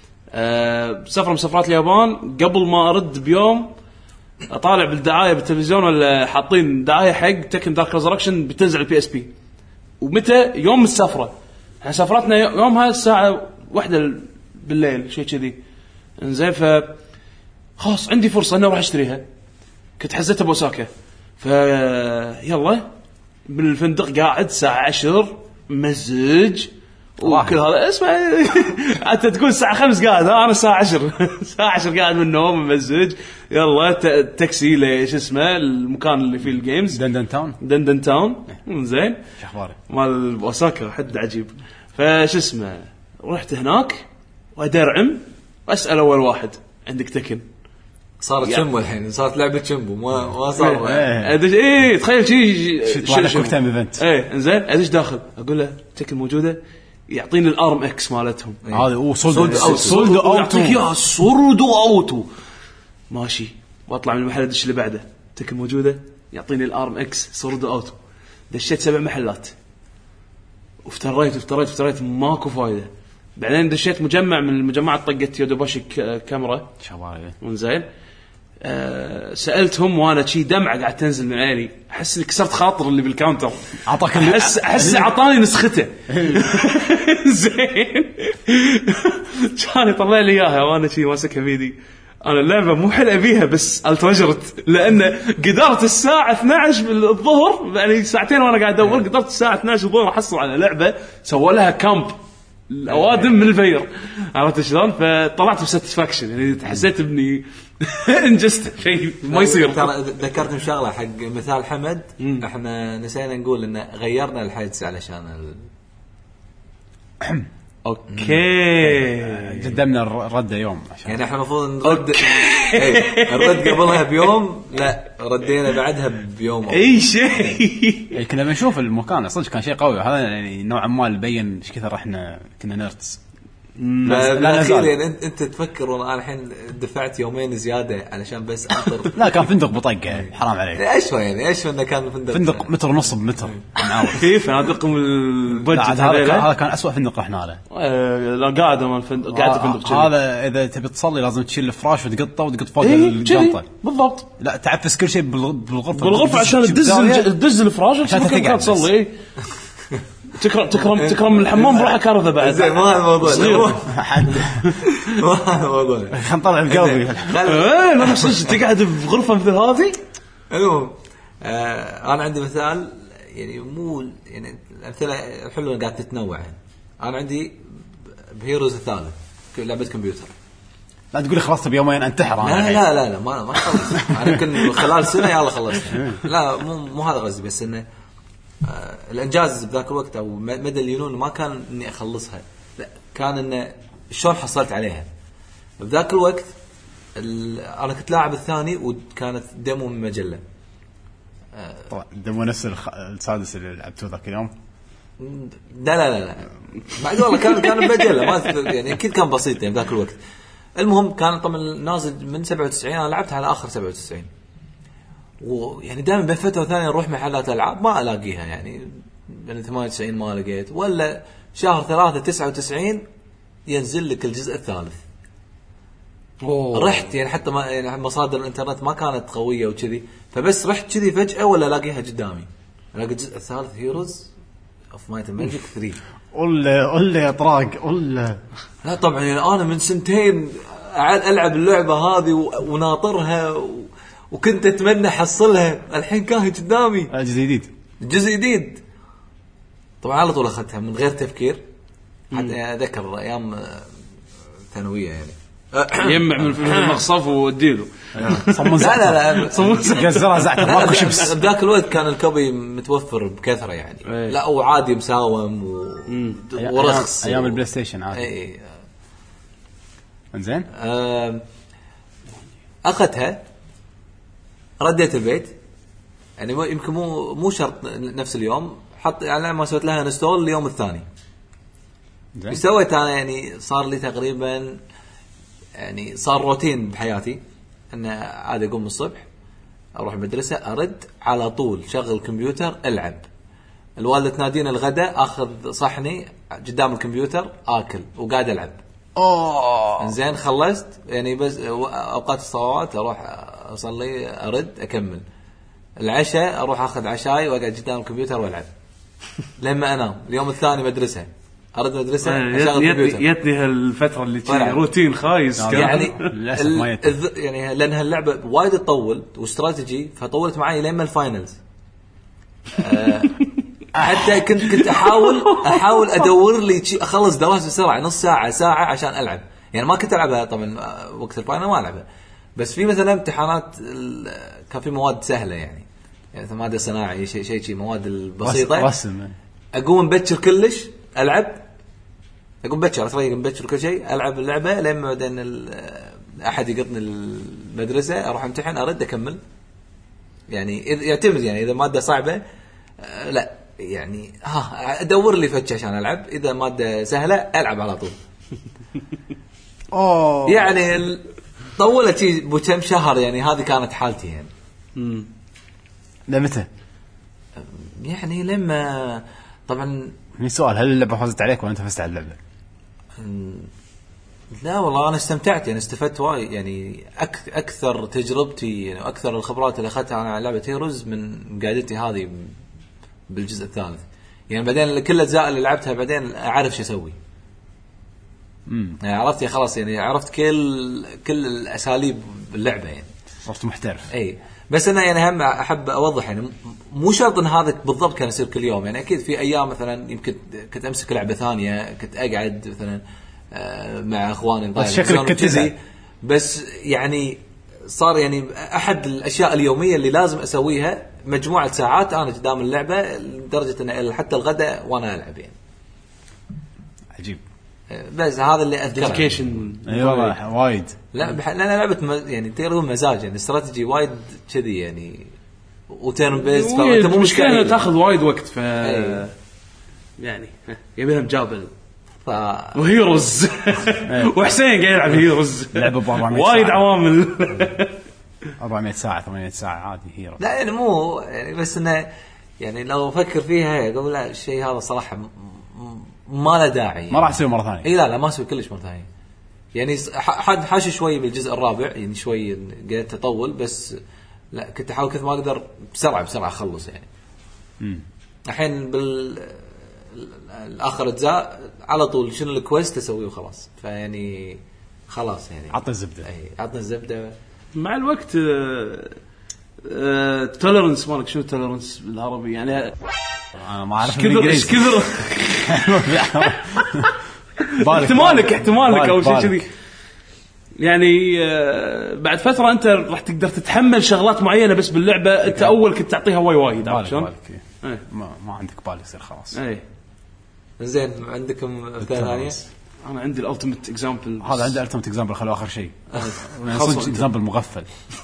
S2: سفره من سفرات اليابان قبل ما ارد بيوم اطالع بالدعايه بالتلفزيون ولا حاطين دعايه حق تكن دارك ريزركشن بتنزل البي اس بي. ومتى يوم السفره؟ احنا سفرتنا يومها الساعه 1 بالليل شيء كذي. انزين خلاص عندي فرصه اني اروح اشتريها. كنت حزتها بوساكا، يلا بالفندق قاعد الساعه 10 مزج وكل هذا. اسمع انت تقول الساعه 5 قاعد، انا الساعه 10 الساعه 10 قاعد من النوم مزج. يلا تاكسي ليش اسمه المكان اللي فيه الجيمز، دندن تاون. زين
S3: شخباري
S2: مال اوساكا حد عجيب. فش اسمه رحت هناك وادرعم واسال اول واحد عندك تكن.
S1: صارت شمبو الحين، صارت لعبه شمبو ما صار.
S2: ايه تخيل شيء
S3: كويك تايم ايفنت.
S2: انزين ادش داخل اقول له تكن موجوده، يعطيني الارم اكس مالتهم.
S3: هذا سولد اوتو
S2: ماشي. واطلع من المحل ادش اللي بعده تكن موجوده، يعطيني الارم اكس سولد اوتو. دشيت 7 محلات وافتريت ماكو فايده. بعدين دشيت مجمع من المجمعات طقت يودوباشي كاميرا
S3: شباب.
S2: وانزين سألتهم وانا شي دمعة قاعد تنزل من عيني. احس اني كسرت خاطر اللي بالكاونتر،
S3: اعطاك
S2: احس عطاني نسخته. زين كان يطلع لي اياها وانا شي ماسكها بيدي. انا اللعبه مو حلقه بيها بس التوجرت، لان قدرت الساعه 12 بالظهر يعني ساعتين وانا قاعد ادور، قدرت الساعه 12 الظهر احصل على لعبه سووا لها كامب الاوادم من الفير، عرفت شلون؟ فطلعت بساتسفاكشن يعني، حسيت اني انجزت شيء ما يصير.
S1: ترى ذكرتني بشغله حق مثال حمد. احنا نسينا نقول ان غيرنا الحدث علشان
S2: اوكي
S3: قدمنا الرد يوم عشان
S1: يعني احنا المفروض نرد نرد قبلها بيوم، لا ردينا بعدها بيوم.
S2: اي شيء
S3: كنا بنشوف المكان صدق كان شيء قوي. هذا يعني نوعا ما يبين ايش كثر احنا كنا نيرتس.
S1: بالاخير يعني انت تفكر وانا الحين دفعت يومين زياده علشان بس انطر.
S3: لا كان فندق بطقه حرام عليك.
S1: ايش هو يعني ايش انه كان
S3: فندق متر ونص بمتر معاود
S2: كيف فنادق البادجت
S3: هذا كان أسوأ فندق رحنا له.
S2: لا قاعد ما الفندق قاعد الفندق
S3: هذا اذا تبي تصلي لازم تشيل الفراش وتقطه وتقط فوق الجنطه
S2: بالضبط.
S3: لا تعفس كل شيء
S2: بالغرفه عشان تدز الفراش عشان تقعد تصلي. تكرم الحمام بروحه كارثه بعد.
S1: زين ما الموضوع
S3: حد
S1: ما الموضوع
S3: خلينا نطلع القلبي.
S2: لا صدق تقعد بغرفه مثل هذه.
S1: المهم انا عندي مثال يعني مو يعني الامثله الحلوه قاعده تتنوع. انا عندي بهيروز الثالث لعبه كمبيوتر.
S3: لا تقولي خلصت بيومين انتحر
S1: انا. لا ما خلصت. انا يمكن خلال سنه يلا خلصت. لا مو هذا قصدي، بس انه الانجاز بذاك الوقت او مدى اليونون ما كان اني اخلصها، لا كان انه شلون حصلت عليها. بذاك الوقت انا كنت لاعب الثاني وكانت ديمو من مجله.
S3: طبعا ديمو نفس السادس اللي لعبته ذاك اليوم.
S1: لا بعد والله كان مجله ما يعني اكيد كان بسيط يعني بذاك الوقت. المهم كان طبعا نازل من 97، انا لعبتها على اخر 97. ويعني دائما بين فتره وثانيه اروح محلات العاب ما الاقيها، يعني من 98 ما لقيت، ولا شهر 3 99 ينزل لك الجزء الثالث. رحت يعني حتى ما يعني مصادر الانترنت ما كانت قويه وكذي، فبس رحت كذي فجاه ولا الاقيها قدامي، الاقي الجزء الثالث هيروز اوف مايت ماجيك 3.
S3: قول لي يا طراق قول. لا
S1: طبعا يعني انا من سنتين العب اللعبه هذه وناطرها وكنت اتمنى احصلها، الحين كان قدامي جزء جديد. طبعا على طول اخذتها من غير تفكير. حتى اذكر ايام ثانويه يعني
S2: يجمع من المقصف واديله
S3: صمون. لا جزرها زعتر ماكو شمس.
S1: بذاك الوقت كان الكوبي متوفر بكثره يعني. لا وعادي مساوم ورخص
S3: ايام البلاي ستيشن عادي. انزين
S1: اخذتها رديت البيت يعني يمكن مو شرط نفس اليوم، حط يعني ما سويت لها انستول اليوم الثاني. سويت انا يعني صار لي تقريبا يعني صار روتين بحياتي ان عادي اقوم الصبح اروح المدرسه ارد على طول شغل الكمبيوتر العب. الوالده تنادينا الغداء اخذ صحني قدام الكمبيوتر اكل وقاعد العب. زين خلصت يعني بس اوقات الصلوات اروح اصلي ارد اكمل. العشاء اروح اخذ عشاي واقعد قدام الكمبيوتر والعب لما انام. اليوم الثاني مدرسه ارد مدرسه اشغل الكمبيوتر.
S2: يتني هالفتره اللي روتين خايس
S1: يعني يعني لان هاللعبه وايد تطول واستراتيجي، فطولت معي لين الفاينلز. حتى كنت احاول ادور لي اخلص دراسه بسرعه نص ساعه عشان العب. يعني ما كنت العبها طبعا وقت الفاينل ما العبها، بس في مثلا امتحانات كان في مواد سهله يعني ماده صناعي شيء مواد البسيطه اقوم مبكر كلش العب. اقوم مبكر اصلا مبكر كل شيء العب اللعبه لما بعدين احد يقطني المدرسه اروح امتحن ارد اكمل. يعني يعتمد يعني اذا ماده صعبه لا يعني ادور لي فتش عشان العب، اذا ماده سهله العب على طول. يعني طولت بكم شهر يعني هذه كانت حالتي يعني.
S3: لمتى
S1: يعني لما طبعا
S3: من سؤال هل اللعبه فازت عليك ولا انت فزت على اللعبه؟
S1: لا والله انا استمتعت يعني استفدت وايد يعني اكثر تجربتي يعني اكثر الخبرات اللي اخذتها انا على لعبه هيروز من قعدتي هذه بالجزء الثالث. يعني بعدين كل الاجزاء اللي لعبتها بعدين اعرف شو اسوي. يعني عرفت خلاص يعني عرفت كل الاساليب اللعبه يعني
S3: صرت محترف.
S1: اي بس انا يعني هم احب اوضح يعني مو شرط ان هذا بالضبط كان يصير كل يوم. يعني اكيد في ايام مثلا يمكن كنت امسك لعبه ثانيه كنت اقعد مثلا مع اخواني
S3: شكلك كنت
S1: بس يعني صار يعني احد الاشياء اليوميه اللي لازم اسويها مجموعه ساعات انا قدام اللعبه لدرجه ان حتى الغداء وانا العب يعني.
S3: عجيب.
S1: بس هذا اللي اذكره.
S2: ديديكيشن
S3: ايوه وايد.
S1: لا لا لعبه يعني تقدر مزاج يعني استراتيجي وايد كذي يعني وتيرن بيست
S2: فانت مو مشكله تاخذ وايد وقت ف يعني يبي لها مجابل وهيروز وحسين قاعد يلعب هيروز
S3: لعبه ب 400
S2: وايد عوامل
S3: 400 ساعه 800 ساعه عادي هيرو.
S1: لا يعني مو يعني بس انه يعني لو افكر فيها اقول لا الشيء هذا صراحه ما له داعي يعني.
S3: ما راح اسوي مره ثانيه.
S1: اي لا ما اسوي كلش مره ثانيه يعني حاش شوي بالجزء الرابع يعني شوي قاعد اطول بس لا كنت احاول كثر ما اقدر بسرعه اخلص يعني. الحين الاخر اجزاء على طول شنو الكويست اسويه وخلاص فيعني خلاص يعني
S3: عطنا الزبده.
S1: اي عطنا الزبده
S2: مع الوقت. تولرنس مالك شنو تولرنس بالعربي يعني
S3: انا ما اعرف
S2: ايش كثر احتمالك او شيء كذي يعني. بعد فتره انت راح تقدر تتحمل شغلات معينه بس باللعبه انت اول كنت تعطيها وايد عشان
S3: ما عندك بالك يصير خلاص.
S1: اي زين عندكم مثال ثانيه؟
S2: انا عندي الالتيميت اكزامبل.
S3: هذا عندي الالتيميت اكزامبل خلوا اخر شيء صدق اكزامبل مغفل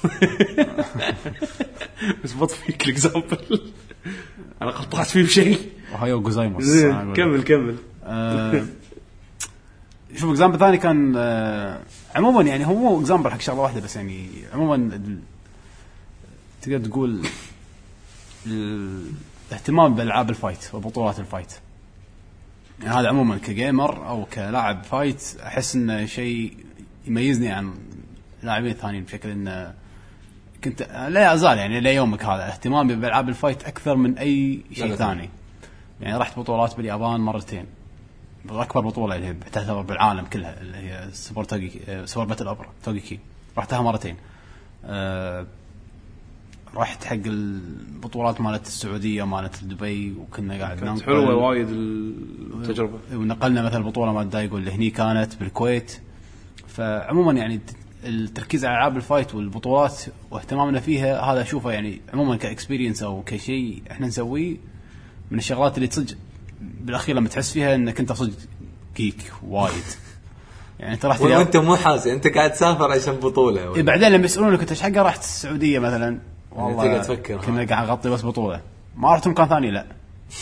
S2: بس بط فيك الاكزامبل انا قطعت فيه بشيء
S3: وهايو جوزايموس.
S2: كمل
S3: شوف اكزامبل ثاني كان عموما يعني هو مو اكزامبل حق شغله واحده بس يعني عموما تقدر تقول الاهتمام بالالعاب الفايت وبطولات الفايت يعني هذا عموما كجيمر او كلاعب فايت احس انه شيء يميزني عن لاعبين ثانيين بشكل انه كنت لا أزال يعني ليومك هذا اهتمامي بالألعاب الفايت أكثر من أي شيء ثاني. يعني رحت بطولات باليابان مرتين أكبر بطولة اللي تعتبر بالعالم كلها اللي هي سوبر باتل أوبرا توغيكي رحتها مرتين. رحت حق البطولات مالت السعودية مالت دبي وكنا قاعد
S2: ننقل حلوة وايد التجربة
S3: ونقلنا مثل البطولة مالت دايغو اللي هني كانت بالكويت. فعموما يعني التركيز على ألعاب الفايت والبطولات واهتمامنا فيها هذا أشوفه يعني عموما كإكسبيرينس أو كشيء إحنا نسويه من الشغلات اللي تصج بالأخير لما تحس فيها إنك أنت صج جيك وايد يعني أنت رحت
S1: وأنت مو حاسس أنت قاعد تسافر عشان بطولة
S3: بعدين لما يسألونك أنت إيش حقا رحت السعودية مثلا والله
S1: تفكر
S3: كنا قاعد نغطي بس بطولة ما رحت مكان ثاني لا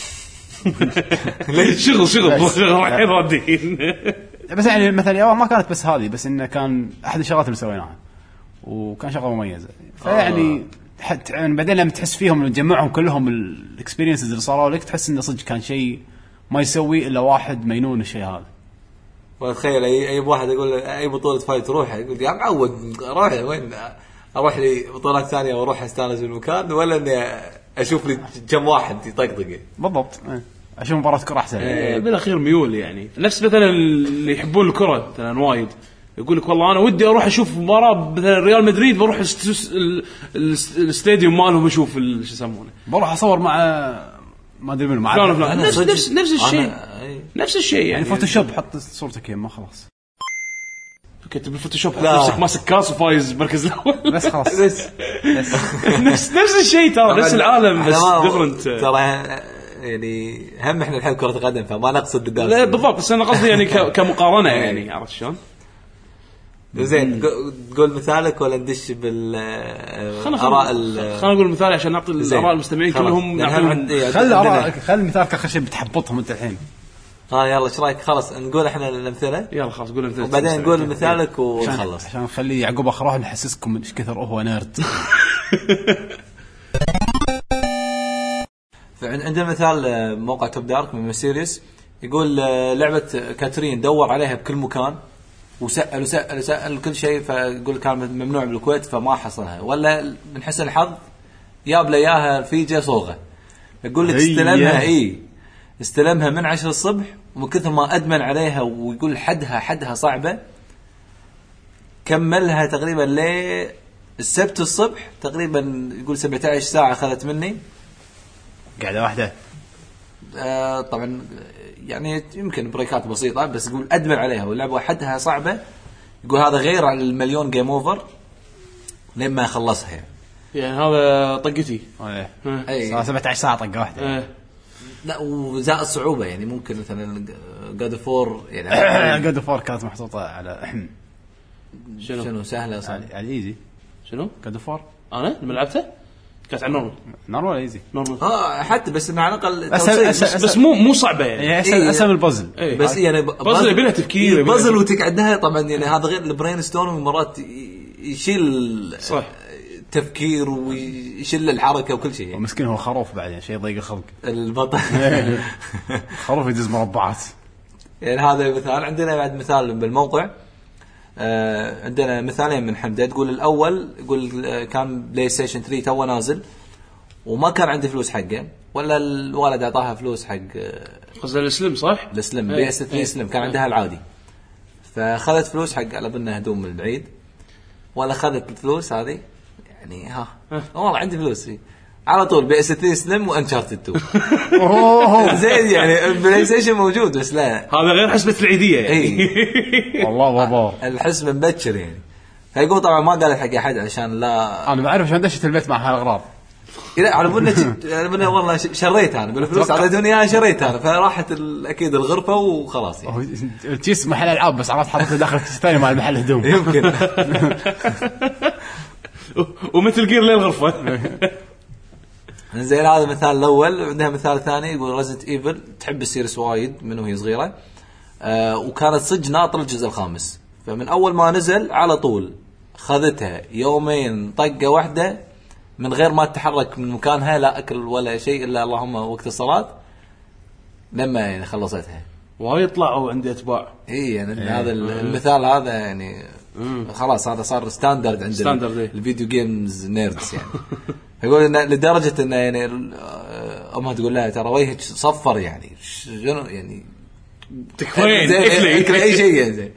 S2: شغل رايحين رادين
S3: بس يعني مثلا ما كانت بس هذه بس إنه كان أحد الشغلات اللي سويناها وكان شغلة مميزة فيعني حتى يعني بعدين لما تحس فيهم نجمعهم كلهم الاكسبيرينسز اللي صاروا لك تحس إنه صدق كان شيء ما يسوي إلا واحد مينون الشيء هذا.
S1: وتخيل أي واحد يقول أي بطولة فايت روح يقول يا معود روح وين أروح لي بطولات ثانية وأروح أستانس بالمكان ولا إني أشوف لي كم واحد يطقطق
S3: بالضبط أشوف مباراة كرة أحسن
S2: بالأخير ميول يعني نفس مثلا اللي يحبون الكرة مثلا وايد يقول لك والله أنا ودي أروح أشوف مباراة مثلا ريال مدريد بروح الاستاديوم مالهم أشوف شو يسمونه
S3: بروح أصور مع ما أدري منو مع
S2: نفس الشيء يعني
S3: فوتوشوب حط صورتك ما خلاص
S2: كتب الفوتوشوب نفسك ماسك كاس وفايز مركز الأول
S3: بس خلاص
S2: نفس الشيء ترى نفس العالم بس ديفرنت
S1: ترى يعني هم احنا نحب كرة القدم فما نقصد الدرس
S2: لا بالضبط بس انا قصدي يعني كمقارنه يعني عرفت شلون
S1: زين تقول مثالك ولا ندش بالاراء
S2: خلينا نقول مثال عشان نعطي الاراء المستمعين كلهم
S3: خلي ارائك خلي مثالك اخر شيء بتحبطهم انت الحين
S1: يلا ايش رايك خلاص نقول احنا الامثله
S2: يلا خلاص قول الامثله
S1: وبعدين نقول مثالك ونخلص
S3: عشان نخلي يعقوب اخروح نحسسكم ايش كثر هو نيرد
S1: عندنا مثال موقع توب دارك من سيريس يقول لعبة كاترين دور عليها بكل مكان وسأل كل شيء فيقول كان ممنوع بالكويت فما حصلها ولا من حسن الحظ جاب لي اياها في صوغة يقول لك استلمها من 10 الصبح ومن كثر ما أدمن عليها ويقول حدها صعبة كملها تقريبا للسبت الصبح تقريبا يقول 17 ساعة أخذت مني
S3: قاعدة واحدة
S1: طبعا يعني يمكن بريكات بسيطة بس يقول أدمن عليها واللعبة حدها صعبة يقول هذا غير على المليون جيم أوفر لين ما خلصها
S2: يعني هذا طقتي.
S3: اي 17 ساعه طقه واحده.
S1: لا وزائد الصعوبه يعني ممكن مثلا جاد فور يعني
S3: جاد فور كانت محطوطه على
S1: شنو سهله صار
S3: على ايزي.
S2: شنو
S3: جاد فور
S2: انا لما لعبته كانت على
S3: نورمال ايزي
S1: حتى بس مع الاقل
S2: بس مو صعبه يعني
S3: اسهل البازل.
S1: بس يعني
S2: بازل يبي له تفكير
S1: بازل وتقعدها طبعا يعني هذا غير البرين ستورم مرات يشيل
S2: صح
S1: تفكير ويشيل الحركه وكل شيء يعني.
S3: ومسكين هو خروف بعد يعني شيء ضيق الخلق
S1: البطل
S3: خروف يدز مربعات
S1: يعني. هذا مثال. عندنا بعد مثال بالموقع عندنا مثالين من حمدة. تقول الأول يقول كان بلاي ستيشن 3 تو نازل وما كان عندي فلوس حقه ولا الوالد أعطاها فلوس حق
S2: قصد السلم صح
S1: السلم بي اس 3 سلم كان عندها العادي فأخذت فلوس حق على بنا هدوم من العيد ولا أخذت الفلوس هذه يعني والله عندي فلوس فيه على طول بي اس 3 سلم وانشارتد 2 زين يعني بلاي ستيشن موجود بس لا
S2: هذا غير حسبة العيدية يعني.
S3: والله بابا
S1: الحسب مبكر يعني. فيقول طبعا ما قال حق احد عشان لا
S3: انا ما اعرف عشان دشت البيت مع هالاغراض
S1: لا على بالنا والله شريت انا بالفلوس على دنيا شريت انا فراحت اكيد الغرفه وخلاص يعني.
S3: تيس محل العاب بس عرفت حطيته داخل الثاني مع المحل هدوم
S1: يمكن
S2: ومثل جير للغرفه.
S1: زين هذا مثال الاول. عندها مثال ثاني يقول ريزنت ايفل تحب السيريس وايد من وهي صغيره وكانت صدق ناطر الجزء الخامس فمن اول ما نزل على طول خذتها يومين طقه واحده من غير ما تتحرك من مكانها لا اكل ولا شيء الا اللهم وقت الصلاه لما يعني خلصتها.
S2: وايد طلعوا عندي اتباع
S1: يعني هذا المثال هذا يعني خلاص هذا صار ستاندرد عند الفيديو جيمز نيردز يعني. يقول إن لدرجة إنه يعني أمها تقول لها ترى وجهك صفر يعني شنو يعني
S2: تكفين
S1: اكل أي شيء يعني.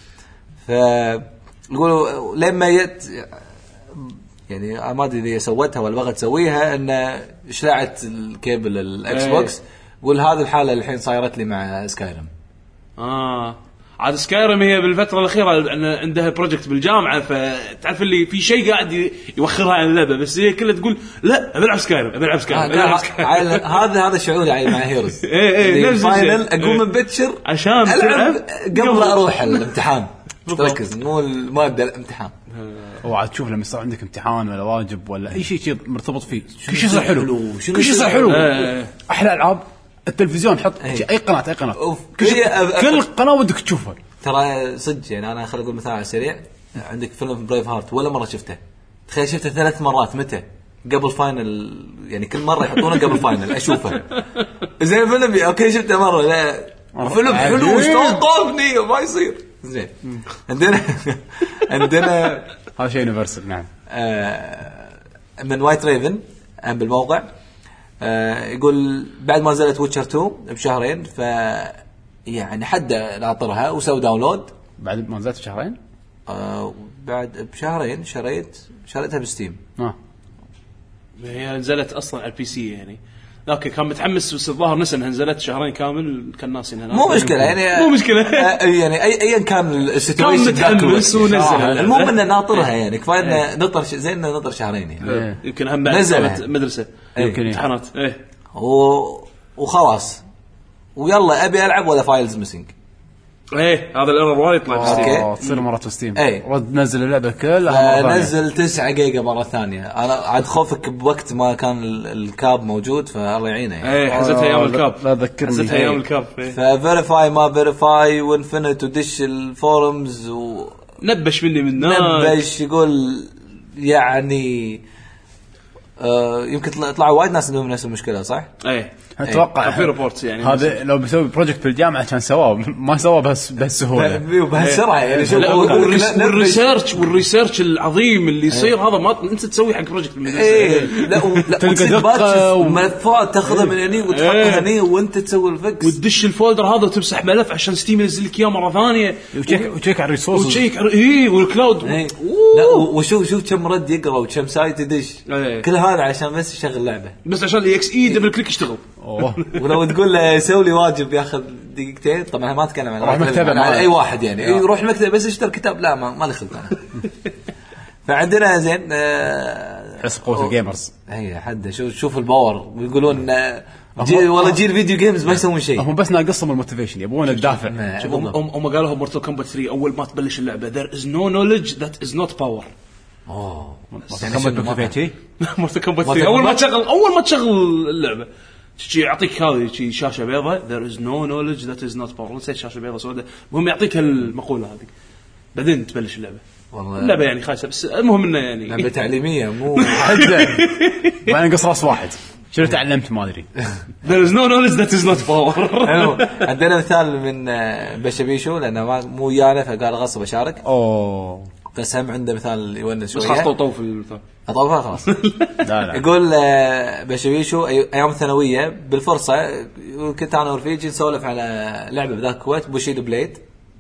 S1: فيقولوا لما يعني ما أدري إذا سوتها ولا بغت تسويها إن شلعت الكيبل الإكس بوكس. يقول هذه الحالة الحين صايرت لي مع سكايرم.
S2: عاد سكايرم هي بالفترة الأخيرة عندها بروجكت بالجامعة فتعرف اللي في شيء قاعد يوخرها عن اللعبة بس هي كلها تقول لا أبلعب سكايرم
S1: هذا شعوري يعني مع هيروز
S2: فاينل
S1: أقوم ببتشر
S2: عشان
S1: ألعب قبل أروح الامتحان تركز مو المادة الامتحان.
S3: اوعى تشوف لما يصير عندك امتحان ولا واجب ولا أي شيء مرتبط فيه كل شيء حلو كل شيء حلو أحلى ألعاب التلفزيون حط أي قناة كل قناة ودك تشوفها
S1: ترى صدق يعني. أنا خلي أقول مثال على السريع. عندك فيلم بريف هارت ولا مرة شفته تخيل شفته 3 مرات متى قبل فاينل يعني كل مرة يحطونه قبل فاينل أشوفه زين فيلم أوكي شفته مرة لا فيلم حلو استوقفني وما يصير زين. عندنا
S3: هذا شيء يونيفرسال نعم.
S1: من وايت ريفن بالموقع يقول بعد ما نزلت ويتشر 2 بشهرين ف يعني حد ناطرها وسوي داونلود
S3: بعد ما نزلت بشهرين
S1: بعد بشهرين شريتها بستيم.
S2: هي نزلت اصلا على البي سي يعني لكن كان متحمس بس الظاهر نسى انها نزلت شهرين كامل كان ناس انها
S1: مو مشكله يعني
S2: مو مشكله
S1: يعني ايا كان السيتويشن
S2: متحمس ونزل
S1: المهم انه ناطرها يعني كفايه انه نطر زين انه نطر شهرين يعني
S2: يمكن هم بعد مدرسه يمكن امتحانات
S1: وخلاص ويلا ابي العب ولا فايلز ميسنج
S2: هذا الايرور وايد يطلع
S3: تصير مره ستيم رد نزل اللعبه
S1: كلها نزل 9 جيجا مره ثانيه. انا عاد خوفك بوقت ما كان الكاب موجود فالله يعينه يعني
S2: حزتها ايام الكاب
S3: لا ذكرني
S2: حزتها ايام الكاب
S1: ففيريفاي ما فيريفاي وانفينيت ودش الفورمز
S2: نبش مني من الناس
S1: نبش يقول يعني يمكن طلعوا وايد ناس عندهم نفس المشكله صح؟
S3: اتوقع
S2: في ريبورتس يعني
S3: هذا لو بيسوي بروجكت بالجامعه كان سواه ما سواه بهالسهوله
S1: وبهالسرعه يعني شوف
S2: والريسيرش العظيم اللي يصير هذا ما انت تسوي حق بروجكت
S1: لا تلقى دقه وملفات تاخذها من هني وتحطها هني وانت تسوي الفكس
S2: وتدش الفولدر هذا وتمسح ملف عشان ستيم ينزل لك اياه مره ثانيه
S3: وتشيك على الريسورس
S2: وتشيك والكلاود
S1: لا وشوف كم رد يقرا وكم سايت يدش كل هذا عشان بس يشغل لعبه
S2: بس عشان الاكس اي دبل كليك يشتغل
S1: ولو تقول له يسوي لي واجب ياخذ دقيقتين طبعا ما اتكلم عن اي واحد يعني يروح المكتب بس يشتري كتاب لا ما له خلق فعندنا زين
S3: حس قوة الجيمرز.
S1: هي حد شوف الباور ويقولون والله جيل فيديو جيمز ما يسوون شيء.
S3: هم بس ناقصهم الموتيفيشن يبون الدافع.
S2: هم قالوا مورتال كومبات 3 اول ما تبلش اللعبه there is no knowledge that is not power. مورتال كومبات 3 اول ما تشغل اللعبه شي يعطيك هذه شي شاشه بيضاء there is no knowledge that is not power. نسيت شاشه بيضاء سوداء المهم يعطيك المقوله هذه بعدين تبلش اللعبه. والله اللعبه يعني خايسه بس المهم انه يعني
S1: لعبه تعليميه مو حجه.
S3: وانا قص راس واحد شنو تعلمت ما ادري.
S2: there is no knowledge that is not power.
S1: عندنا مثال من بشبيشو لانه مو ويانا فقال غصب اشارك. بس هم عنده مثال يونس شويه.
S2: بس طوف في المثال
S1: اطوفها خلاص.
S3: لا
S1: يقول بشبيشو ايام ثانويه بالفرصه كنت انا ورفيجي نسولف على لعبه بذاك الوقت بوشيدو بليد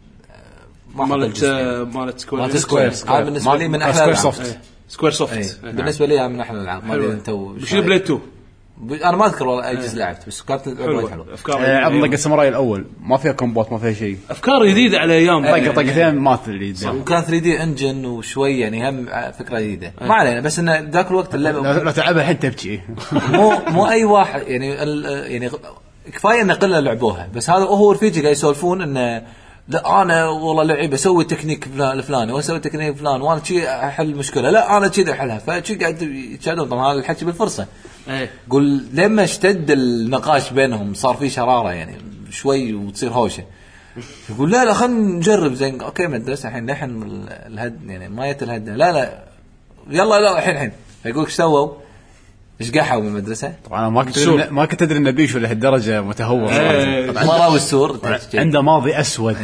S2: مالت سكوير.
S1: هذا بالنسبه لي من احلى الالعاب.
S2: سكوير سوفت
S1: بالنسبه لي من احلى الالعاب. ما ادري انت
S2: بوشيدو بليد 2
S1: انا ما اذكر والله اي جزء لعبت بس كانت لعبه حلوه.
S3: عطنا الساموراي الاول ما فيها كومبوت ما فيها شيء.
S2: افكار جديده على ايام
S3: طقتين ما تدري
S1: وكان 3 دي انجن وشوي يعني هم فكره جديده. ما علينا بس ان ذاك الوقت اللعبه
S3: لو تلعبها الحين تبكي.
S1: مو اي واحد يعني كفايه ان قله لعبوها. بس هذا هو رفيجي قاعد يسولفون انه لا انا والله لعيب اسوي تكنيك الفلاني واسوي تكنيك فلان وانا شيء احل مشكله لا انا كذا احلها فشي قاعد يتشادون. طبعا هذا الحكي بالفرصه. قول لما اشتد النقاش بينهم صار في شراره يعني شوي وتصير هوشه. يقول لا خلينا نجرب زين اوكي مدرسه الحين نحن الهد يعني ما يتلهد لا يلا لا الحين فيقول ايش سووا ايش قحوا من المدرسه.
S3: طبعا ما كنت ادري ان بيشو لهالدرجه متهور.
S1: ما راوي السور
S3: عنده ماضي اسود.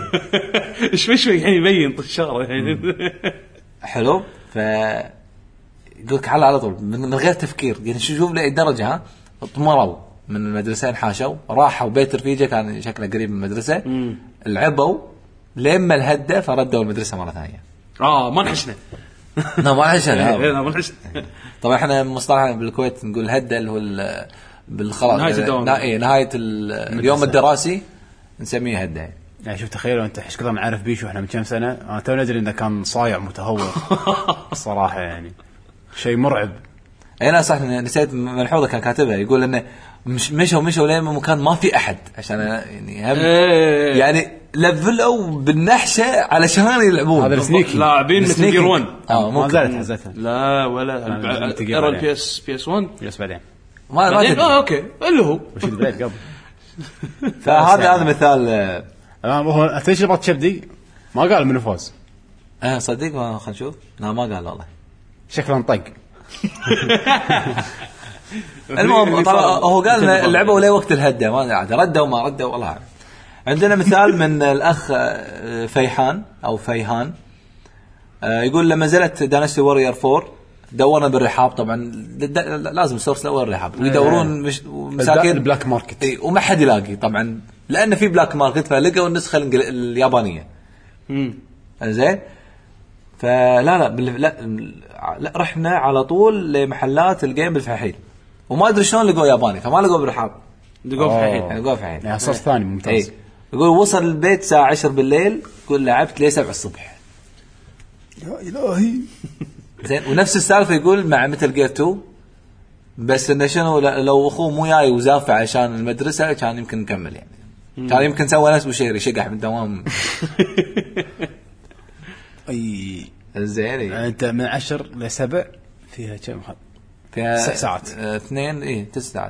S2: شوي يعني يبين طشاره يعني
S1: حلو. ف يقولك على طول من غير تفكير يعني شوف لأي درجه ها طمروا من المدرسه انحاشوا راحوا بيت رفيجه كان شكله قريب من المدرسه. لعبوا لما الهدة فردوا المدرسه مره ثانيه.
S2: ما نحشنا
S1: ما نحشنا.
S2: ما نحشنا.
S1: طبعا احنا مصطلحنا بالكويت نقول الهدة اللي هو بالخلاص نهايه اليوم الدراسي نسميه هدة.
S3: يعني شوف تخيلوا انت ايش كثر نعرف بيشو احنا من كم سنه. انا تو ندري انه كان صايع متهور الصراحه يعني شيء مرعب.
S1: انا صح نسيت ملحوظه كان كاتبها يقول انه مشوا لين مكان ما في احد عشان يعني هم يعني لفلوا بالنحشه علشان يلعبون.
S3: هذا السنيكي
S2: لاعبين مثل جير 1
S3: ما زالت حزتها.
S2: لا ولا ارى البي اس 1
S3: بس بعدين
S2: ما اوكي اللي هو
S3: وش البدايه قبل.
S1: فهذا مثال.
S3: هو تجربه شبدي ما قال من فوز.
S1: صدق ما خلينا نشوف. لا ما قال والله
S3: شكله انطق.
S1: المهم طبعا هو قال اللعبه ولا وقت الهدة ما عاد ردوا ما ردوا والله. عندنا مثال من الاخ فيحان او فيهان يقول لما نزلت داينستي وورير 4 دورنا بالرحاب. طبعا لازم سورس الاول الرحاب ويدورون مساكين
S3: البلاك ماركت
S1: وما حد يلاقي طبعا لان في بلاك ماركت فلقوا النسخه اليابانيه. زين لا رحنا على طول لمحلات الجيم بالفحيل وما ادري شلون لقوا ياباني فما لقوا بالرحاب لقوا في حين
S3: يعني صار ثاني ممتاز.
S1: يقول وصل البيت الساعه 10 بالليل يقول لعبت لي 7 الصبح.
S3: يا الهي.
S1: زين ونفس السالفه يقول مع متل جير 2 بس انه شنو لو اخوه مو جاي وزافع عشان المدرسه كان يمكن نكمل يعني كان يمكن سوى ناس بشير يشقح من دوام.
S3: اي
S1: زين
S3: انت من 10 ل 7 فيها كم
S1: فيها
S3: 6 ساعات
S1: 2 9 ساعات.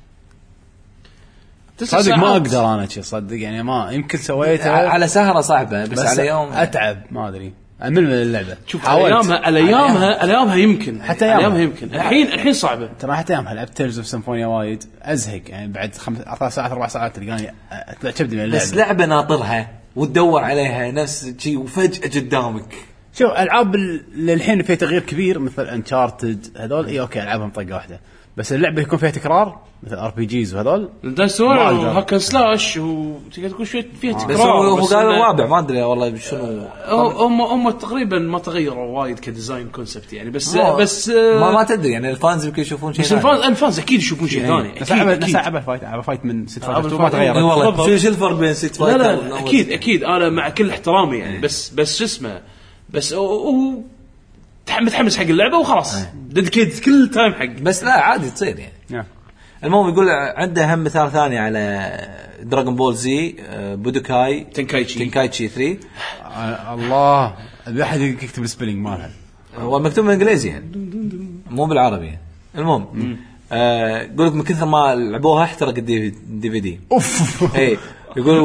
S3: صدق ما اقدر انا شيء صدق يعني ما يمكن سويتها
S1: على سهره صعبه بس على يوم
S3: اتعب ما ادري امل من اللعبه.
S2: شوف ايامها يمكن حتى ايامها يمكن الحين صعبه
S3: ترى حتى ايامها لعبت تيلز اوف سيمفونيا وايد ازهق يعني بعد 5 ساعات 4 ساعات تلقاني اطلع كبدي من اللعبه.
S1: بس لعبه ناطرها وتدور عليها نفس شيء وفجاه قدامك.
S3: شوف العاب للحين فيها تغيير كبير مثل انشارتد هذول اي اوكي العبهم طقه واحده بس اللعبه يكون فيها تكرار مثل ار بي جيز وهذول
S2: دايسور وهاكن سلاش وتقدر تقول شويه فيها تكرار.
S1: هو قال الرابع ما ادري والله شنو
S2: هم تقريبا ما تغيروا وايد كديزاين كونسبت يعني بس
S1: ما تدري يعني الفانز يمكن يشوفون شيء
S2: ثاني. بس الفانز اكيد يشوفون شيء ثاني
S3: بس لعبه فايت من 6 فايت ما تغير
S1: والله شو الفرق بين 6 فايت
S2: لا اكيد انا مع كل احترامي يعني بس اسمه بس هو متحمس حق اللعبه وخلاص ديديكيت كل تايم حق.
S1: بس لا عادي تصير يعني. المهم يقول عنده هم مثال ثاني على دراغون بول زي بودوكاي تنكايتشي 3.
S3: الله ابي احد يكتب السبيلنج مالها.
S1: هو مكتوب بالانجليزي يعني مو بالعربي يعني. المهم يقول لك من كثر ما لعبوها احترق الدي في دي.
S3: اوف
S1: اي يقول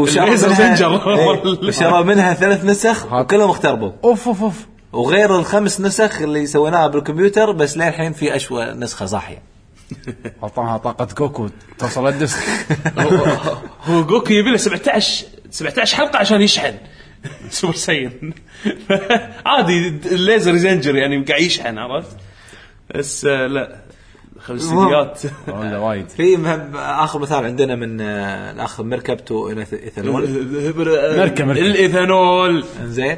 S1: وشروا منها 3 نسخ وكلهم اختربوا.
S3: اوف
S1: وغير ال5 نسخ اللي سويناها بالكمبيوتر بس للحين في أشوى نسخة صاحية.
S3: حطها طاقة جوكو توصل الديسك.
S2: هو جوكو يبي له 17 حلقة عشان يشحن سوبر ساين. عادي الليزر زنجر يعني قاعد يشحن عرفت. بس لا خمسيات
S3: ولا وايد.
S1: في آخر مثال عندنا من الأخ مركبته إيثانول.
S2: مركب الإيثانول
S1: زين.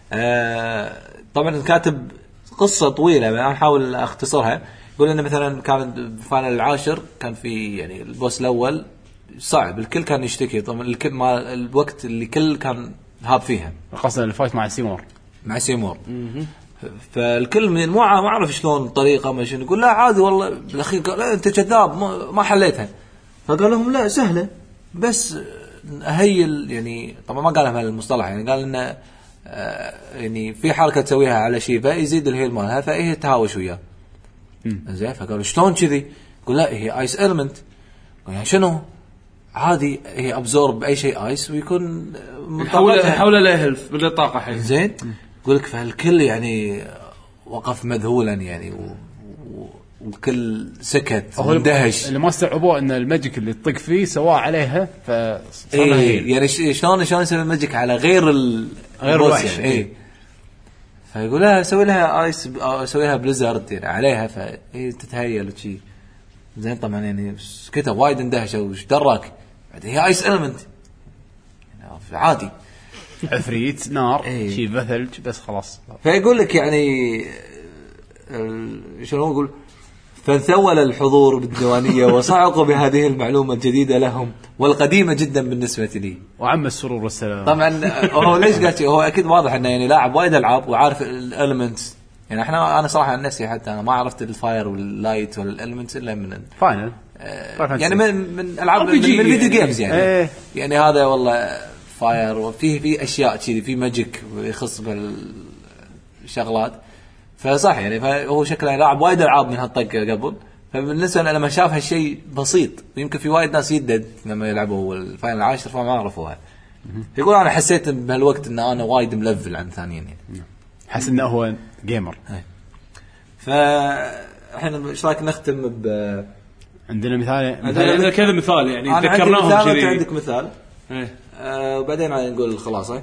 S1: طبعا كاتب قصة طويلة أنا أحاول أختصرها. يقول إنه مثلا كان فاينل العاشر كان في يعني البوس الأول صعب الكل كان يشتكي طبعا الكل ما الوقت اللي كل كان هاب فيها
S3: خاصة الفايت مع سيمور
S1: فالكل من ما أعرف شلون الطريقة ما شنو يقول لا عادي والله بالأخير قال لا أنت كذاب ما حليتها. فقال لهم لا سهلة بس هي يعني طبعا ما قالها المصطلح يعني قال إنه يعني في حركة تسويها على شيء فيزيد الهيل مالها فإيه تهاوش وياه. زين فقالوا شلون كذي؟ يقول لا هي ايس إلمنت. يعني شنو عادي هي ابزورب اي شيء ايس ويكون
S2: حول له هيلث بالطاقه حق.
S1: زين يقول لك فالكل يعني وقف مذهولا يعني وكل سكت واندهش.
S3: اللي ما استوعبوا ان الماجيك اللي تطق فيه سواء عليها فصار
S1: يعني شلون يسوي الماجيك على غير
S3: الوحش
S1: يعني. فيقول لها سوي لها ايس اسويها بليزرد يعني عليها فهي تتهيل وشي. زين طبعا يعني كذا وايد اندهش وش دراك بعدين هي ايس إلمنت يعني عادي
S3: عفريت نار شيء بثلج بس خلاص.
S1: فيقول لك يعني شلون نقول فانثول الحضور بالديوانية وصعقوا بهذه المعلومة الجديدة لهم والقديمة جدا بالنسبة لي
S3: وعم السرور والسلام.
S1: طبعا هو ليش قالت هو أكيد واضح إنه يعني لاعب وايد ألعاب وعارف الإلمنتس يعني أنا صراحة عن نفسي حتى أنا ما عرفت الفاير واللايت والإلمنتس إلا من
S3: فاينل
S1: يعني من ألعاب من الفيديو جيمز يعني يعني هذا والله فاير وفيه أشياء كذي في ماجيك يخص بالشغلات فصح يعني فهو شكله لاعب وايد ألعاب من هالطقة قبل. فبالنسبة لما شاف هالشيء بسيط ويمكن في وايد ناس يدد لما يلعبوا الفاينل العاشر فما عرفوها. يقول أنا حسيت بهالوقت إن أنا وايد ملفل عن ثانيين يعني
S3: حس إنه هو جيمر.
S1: فإحنا إيش رأيك نختم
S3: عندنا مثال
S2: عندنا كذا مثال يعني
S1: ذكرناهم أنت عندك مثال وبعدين نقول الخلاصة.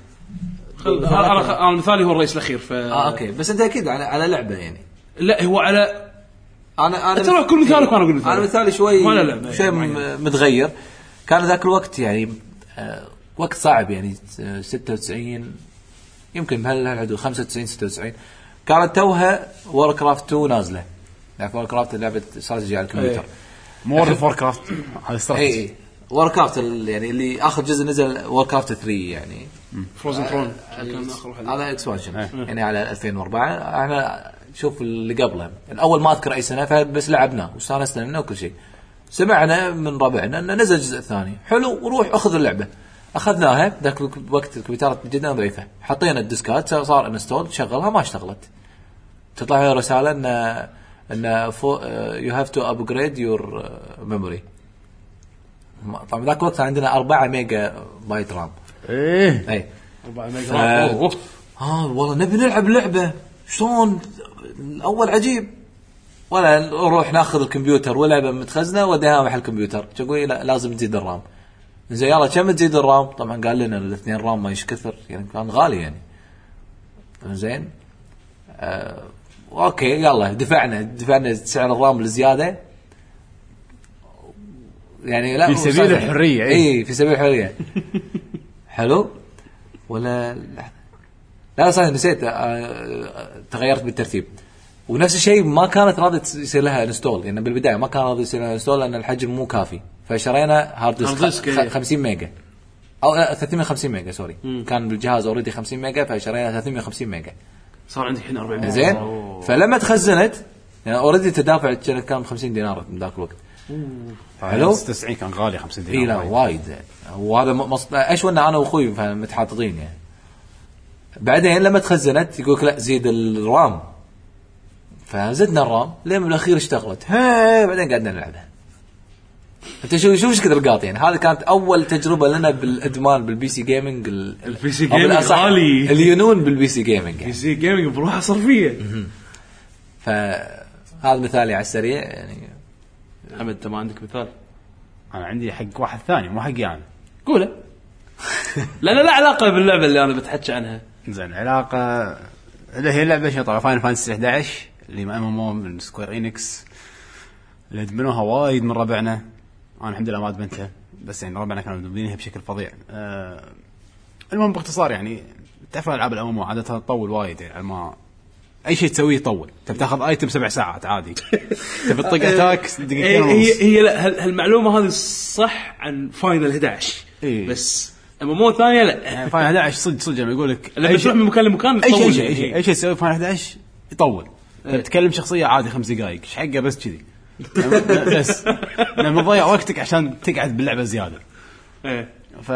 S2: أنا مثالي هو الرئيس الأخير
S1: أوكي بس أنت أكيد على لعبة يعني.
S2: لا هو على
S1: أنا
S2: ترى كل مثالك وأنا أقول مثال.
S1: أنا مثالي شوي متغير كان ذاك الوقت يعني وقت صعب يعني 96 يمكن بهالعدد 95 96 كانت توها ووركرافت 2 نازلة. يعني ووركرافت لعبة استراتيجية على الكمبيوتر
S3: مور ووركرافت هذا استراتيجي
S1: ووركرافت يعني اللي آخر جزء نزل ووركرافت 3 يعني
S2: فروزن ثرون كان آخر واحد
S1: هذا اكسبانشن يعني على 2004. احنا شوف اللي قبله الأول ما أذكر أي سنة فبس لعبناه واستانسنا منه وكل شيء. سمعنا من ربعنا أنه نزل الجزء الثاني حلو وروح أخذ اللعبة. أخذناها ذاك الوقت الكمبيوترات جدا ضعيفة حطينا الديسكات صار انستول شغلها ما اشتغلت تطلع لي رسالة أن you have to upgrade your memory. طبعا ذاك الوقت عندنا 4 ميجا بايت رام.
S3: إيه
S2: 4 ميجا رام.
S1: والله نبي نلعب لعبة شلون الأول عجيب ولا نروح ناخذ الكمبيوتر ولعبة متخزنة وديها محل الكمبيوتر تقول لا لازم تزيد الرام. زين يلا كم تزيد الرام؟ طبعا قال لنا الاثنين رام ما يشكثر يعني كان غالي يعني. زين اوكي يلا دفعنا سعر الرام الزياده يعني لا
S3: في سبيل الحريه.
S1: اي في سبيل الحريه. حلو ولا لا صحيح نسيت تغيرت بالترتيب. ونفس الشيء ما كانت راضيه يصير لها انستول يعني بالبدايه ما كان راضي يصير لها انستول لان الحجم مو كافي فشرينا هارد ديسك 50 ميجا او 350 ميجا سوري كان بالجهاز اوريدي 50 ميجا فشرينا 350 ميجا
S2: صار عندك الحين 400
S1: زين. فلما تخزنت يعني اوريدي تدافع كان 50 دينار من ذاك الوقت.
S3: حلو 96 كان غالي 50 دينار.
S1: لا وايد. وهذا اشونا انا واخوي متحاططين يعني. بعدين لما تخزنت يقولك لا زيد الرام، فزدنا الرام لين بالاخير اشتغلت. بعدين قعدنا نلعبها. انت شوف ايش كثر القاط يعني. هذه كانت اول تجربه لنا بالادمان بالبي سي جيمنج.
S2: البي سي جيمنج غالي،
S1: اليونون بالبي سي جيمنج يعني.
S2: بي سي جيمنج بروحه صرفيه.
S1: فهذا مثالي على السريع يعني.
S2: حمد انت ما عندك مثال؟
S3: انا عندي حق واحد ثاني مو حقي انا.
S2: قوله. لا علاقه باللعبه اللي انا بتحكي عنها.
S3: زين علاقه اللي هي اللعبه شو طبعا فاينل فانتسي 11 اللي MMO من سكوير إينكس اللي ادمنوها وايد من ربعنا. انا الحمد لله ما ادمنتها بس يعني ربعنا كانوا مدمنينها بشكل فظيع. المهم باختصار يعني تعرف العاب الامم عاده تطول وايد يعني ما اي شيء تسويه يطول. انت بتاخذ ايتم 7 ساعات عادي. انت بتطق اتاك دقيقتين ونص.
S2: هي لا هالمعلومه هذه صح عن فاينل 11 بس مو ثانيه لا
S3: يعني فاينل 11 صدق لما يقول لك
S2: لما تروح من مكان لمكان
S3: اي شيء تسوي فاينل 11 يطول. تتكلم شخصيه عادي 5 دقائق ايش حقه بس كذي بس لما تضيع وقتك عشان تقعد باللعبه زياده. ف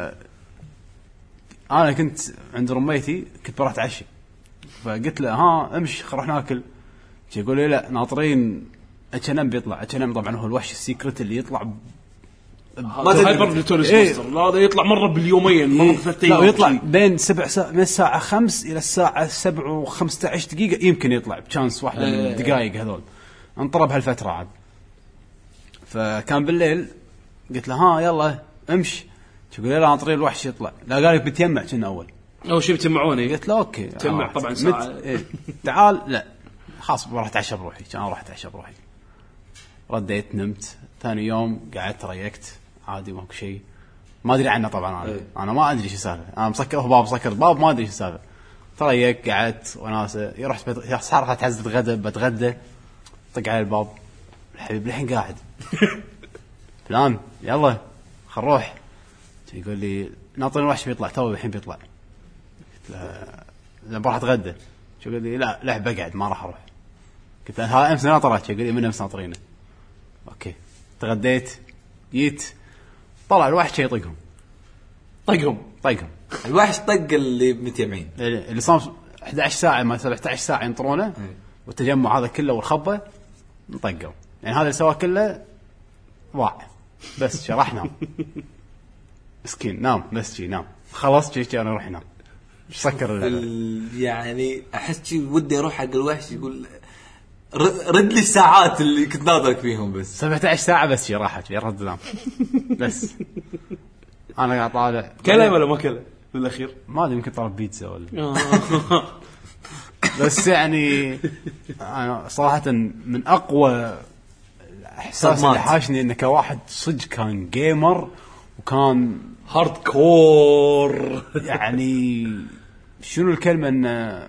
S3: انا كنت عند رميتي كنت بروح اتعشى فقلت له امشي نروح ناكل. يقول لي لا ناطرين اتشنم بيطلع. اتشنم طبعا هو الوحش السيكرت اللي يطلع
S2: هايبر بلوتوريس ماستر. هذا يطلع مره باليومين مره بثلاث ايام.
S3: لا يطلع بين 7 ساعات من الساعه 5 الى الساعه 7 و15 دقيقه يمكن يطلع بشانس واحده من الدقائق هذول. انطرب هالفتره عاد. فكان بالليل قلت له يلا امشي. يقول لي لا ناطرين الوحش يطلع. لا قال لي بتجمع كنا اول
S2: شيء بتجمعوني.
S3: قلت له اوكي
S2: تجمع طبعا ساعه
S3: تعال لا خلاص بروح اتعشى بروحي. كان اروح اتعشى بروحي. رديت نمت. ثاني يوم قعدت ريكت عادي ماكو شيء ما ادري عنه طبعا. انا ما ادري ايش السالفه. انا مسكر باب سكر باب ما ادري ايش السالفه. تريك قعدت وناسه رحت صار تعزت غدا بتغدى طق على الباب. الحبيب الحين قاعد فلان يلا خل نروح. يقول لي ناطرين الوحش بيطلع تو الحين بيطلع. قلت له بروح اتغدى. يقول لي لا بقعد ما راح اروح. قلت له ها امس ناطرك. يقول لي من امس ناطرينه. اوكي تغديت جيت طلع الوحش يطقهم
S1: الوحش طق اللي متجمعين
S3: اللي صار 11 ساعه ما 17 ساعه ينطرونه والتجمع هذا كله والخبه نطقوا يعني هذا اللي سواه كله ضاع بس شرحنا مسكين نام بس شي نام خلاص شي انا اروح انام سكر
S1: يعني احس شي ودي اروح حق الوحش يقول رد لي الساعات اللي كنت ناظرك فيهم بس
S3: 17 ساعه بس شي راحت في رد نام بس انا قاعد طالع
S2: كلام ولا ما كلام بالاخير
S3: ما ادري يمكن طلب بيتزا ولا بس يعني انا صراحه من اقوى احساس اللي حاشني انك واحد صدق كان جيمر وكان
S2: هارد كور
S3: يعني شنو الكلمه انه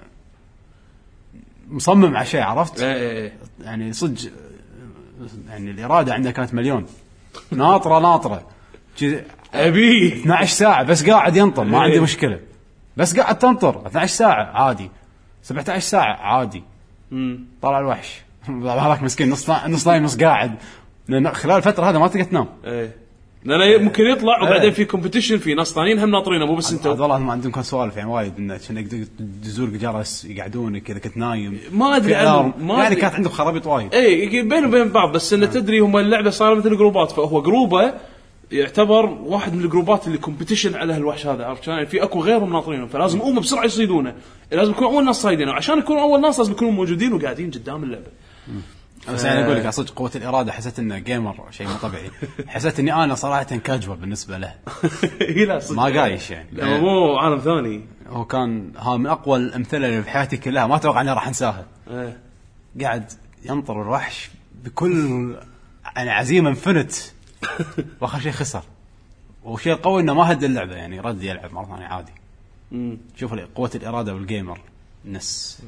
S3: مصمم على شيء عرفت يعني صدق يعني الاراده عنده كانت مليون ناطره
S2: ابي
S3: 12 ساعه بس قاعد ينطر ما عندي مشكله بس قاعد تنطر 12 ساعه عادي 17 ساعه عادي طلع الوحش هذاك مسكين نص نايم نص قاعد لأن خلال الفتره هذا ما تقدر تنام
S2: لأنه ممكن يطلع وبعدين في كومبيتيشن في ناس ثانيين هم ناطرينه مو بس انت
S3: والله ما عندهم كان سوالف يعني وايد انه كنا تزور جرس يقعدون كذا كنت نايم
S2: ما ادري
S3: يعني كانت عندهم خرابيط وايد
S2: بينه وبين بعض بس انه تدري هم اللعبه صار مثل جروبات فهو جروبه يعتبر واحد من الجروبات اللي كومبيتيشن على هالوحش هذا عرفت يعني في اكو غيرهم ناطرينه فلازم هم بسرعه يصيدونه لازم يكون اول ناس صايدينه وعشان يكونوا اول ناس لازم يكونوا موجودين وقاعدين قدام اللعبه
S3: بس انا اقول لك صدق قوه الاراده حسيت انه جيمر شيء مو طبيعي حسيت اني انا صراحه كاجوال بالنسبه له ما قايش يعني
S2: مو عالم ثاني
S3: هو كان ها من اقوى الامثله اللي في حياتي كلها ما اتوقع اني راح انساها قاعد ينطر الوحش بكل يعني عزيمه انفنت واخر شيء خسر وشيء قوي انه ما هد اللعبه يعني رد يلعب مره ثانيه عادي شوف قوه الاراده والجيمر نس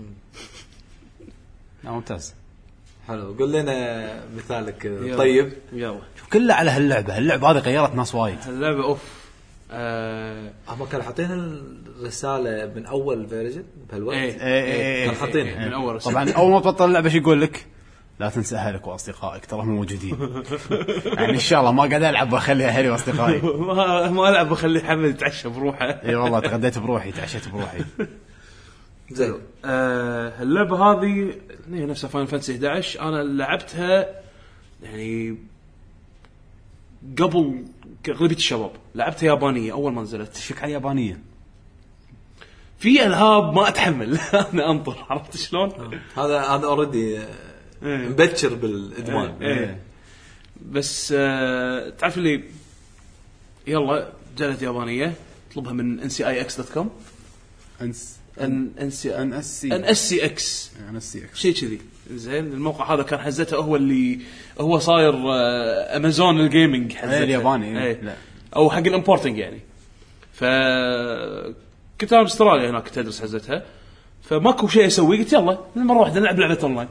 S3: ممتاز
S1: حلو قل لنا مثالك طيب
S2: يلا
S3: شوف كله على هاللعبه هذه غيرت ناس وايد
S2: اللعبه اوف
S1: هم كانوا حاطين الرساله من اول فيرجن بهالوقت. كانوا حاطينها
S2: من اول
S3: طبعا اول ما تبطل اللعبه شو يقول لك؟ لا تنسى اهلك واصدقائك ترى هم موجودين. يعني ان شاء الله ما قاعد العب واخلي اهلي واصدقائي.
S2: ما العب واخلي حمد يتعشى بروحه.
S3: اي والله تغديت بروحي تعشيت بروحي.
S1: زين.
S2: اللعبه هذه هي نفسها فاينل فانتسي 11. انا لعبتها يعني قبل اغلبيه الشباب. لعبتها يابانيه اول ما نزلت.
S3: تشك على يابانيه
S2: في العاب ما اتحمل انا انطر. عرفت شلون؟
S1: هذا اوريدي مبكر بالادمان.
S2: بس تعرف اللي يلا جلت يابانيه اطلبها من ncix.com. NSCX شيء كذي. زين الموقع هذا كان حزته هو اللي هو صاير امازون الجيمنج حزته
S3: الياباني.
S2: لا او حق الامبورتنج يعني. ف كنت انا باستراليا هناك تدرس حزتها فماكو شيء اسوي. قلت يلا المره واحده نلعب لعبه اونلاين.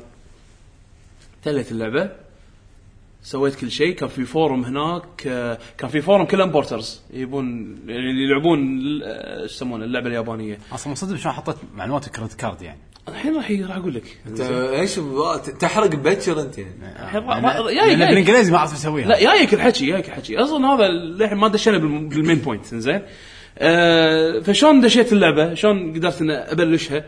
S2: تليت اللعبه سويت كل شيء. كان في فورم هناك كان في فورم كل امبورترز يبون يعني يلعبون ايش يسمونه اللعبه اليابانيه.
S3: اصلا مصدق شلون حطيت معلومات الكريدت كارد يعني.
S2: الحين راح اقول لك
S1: ايش تحرق ببكر انت
S3: يعني بالانجليزي ما اعرف اسويها.
S2: لا جايك الحكي اصلا هذا الحين ما دشينا بالمين بوينت. زين فشون دشيت اللعبه شون قدرت ان ابلشها.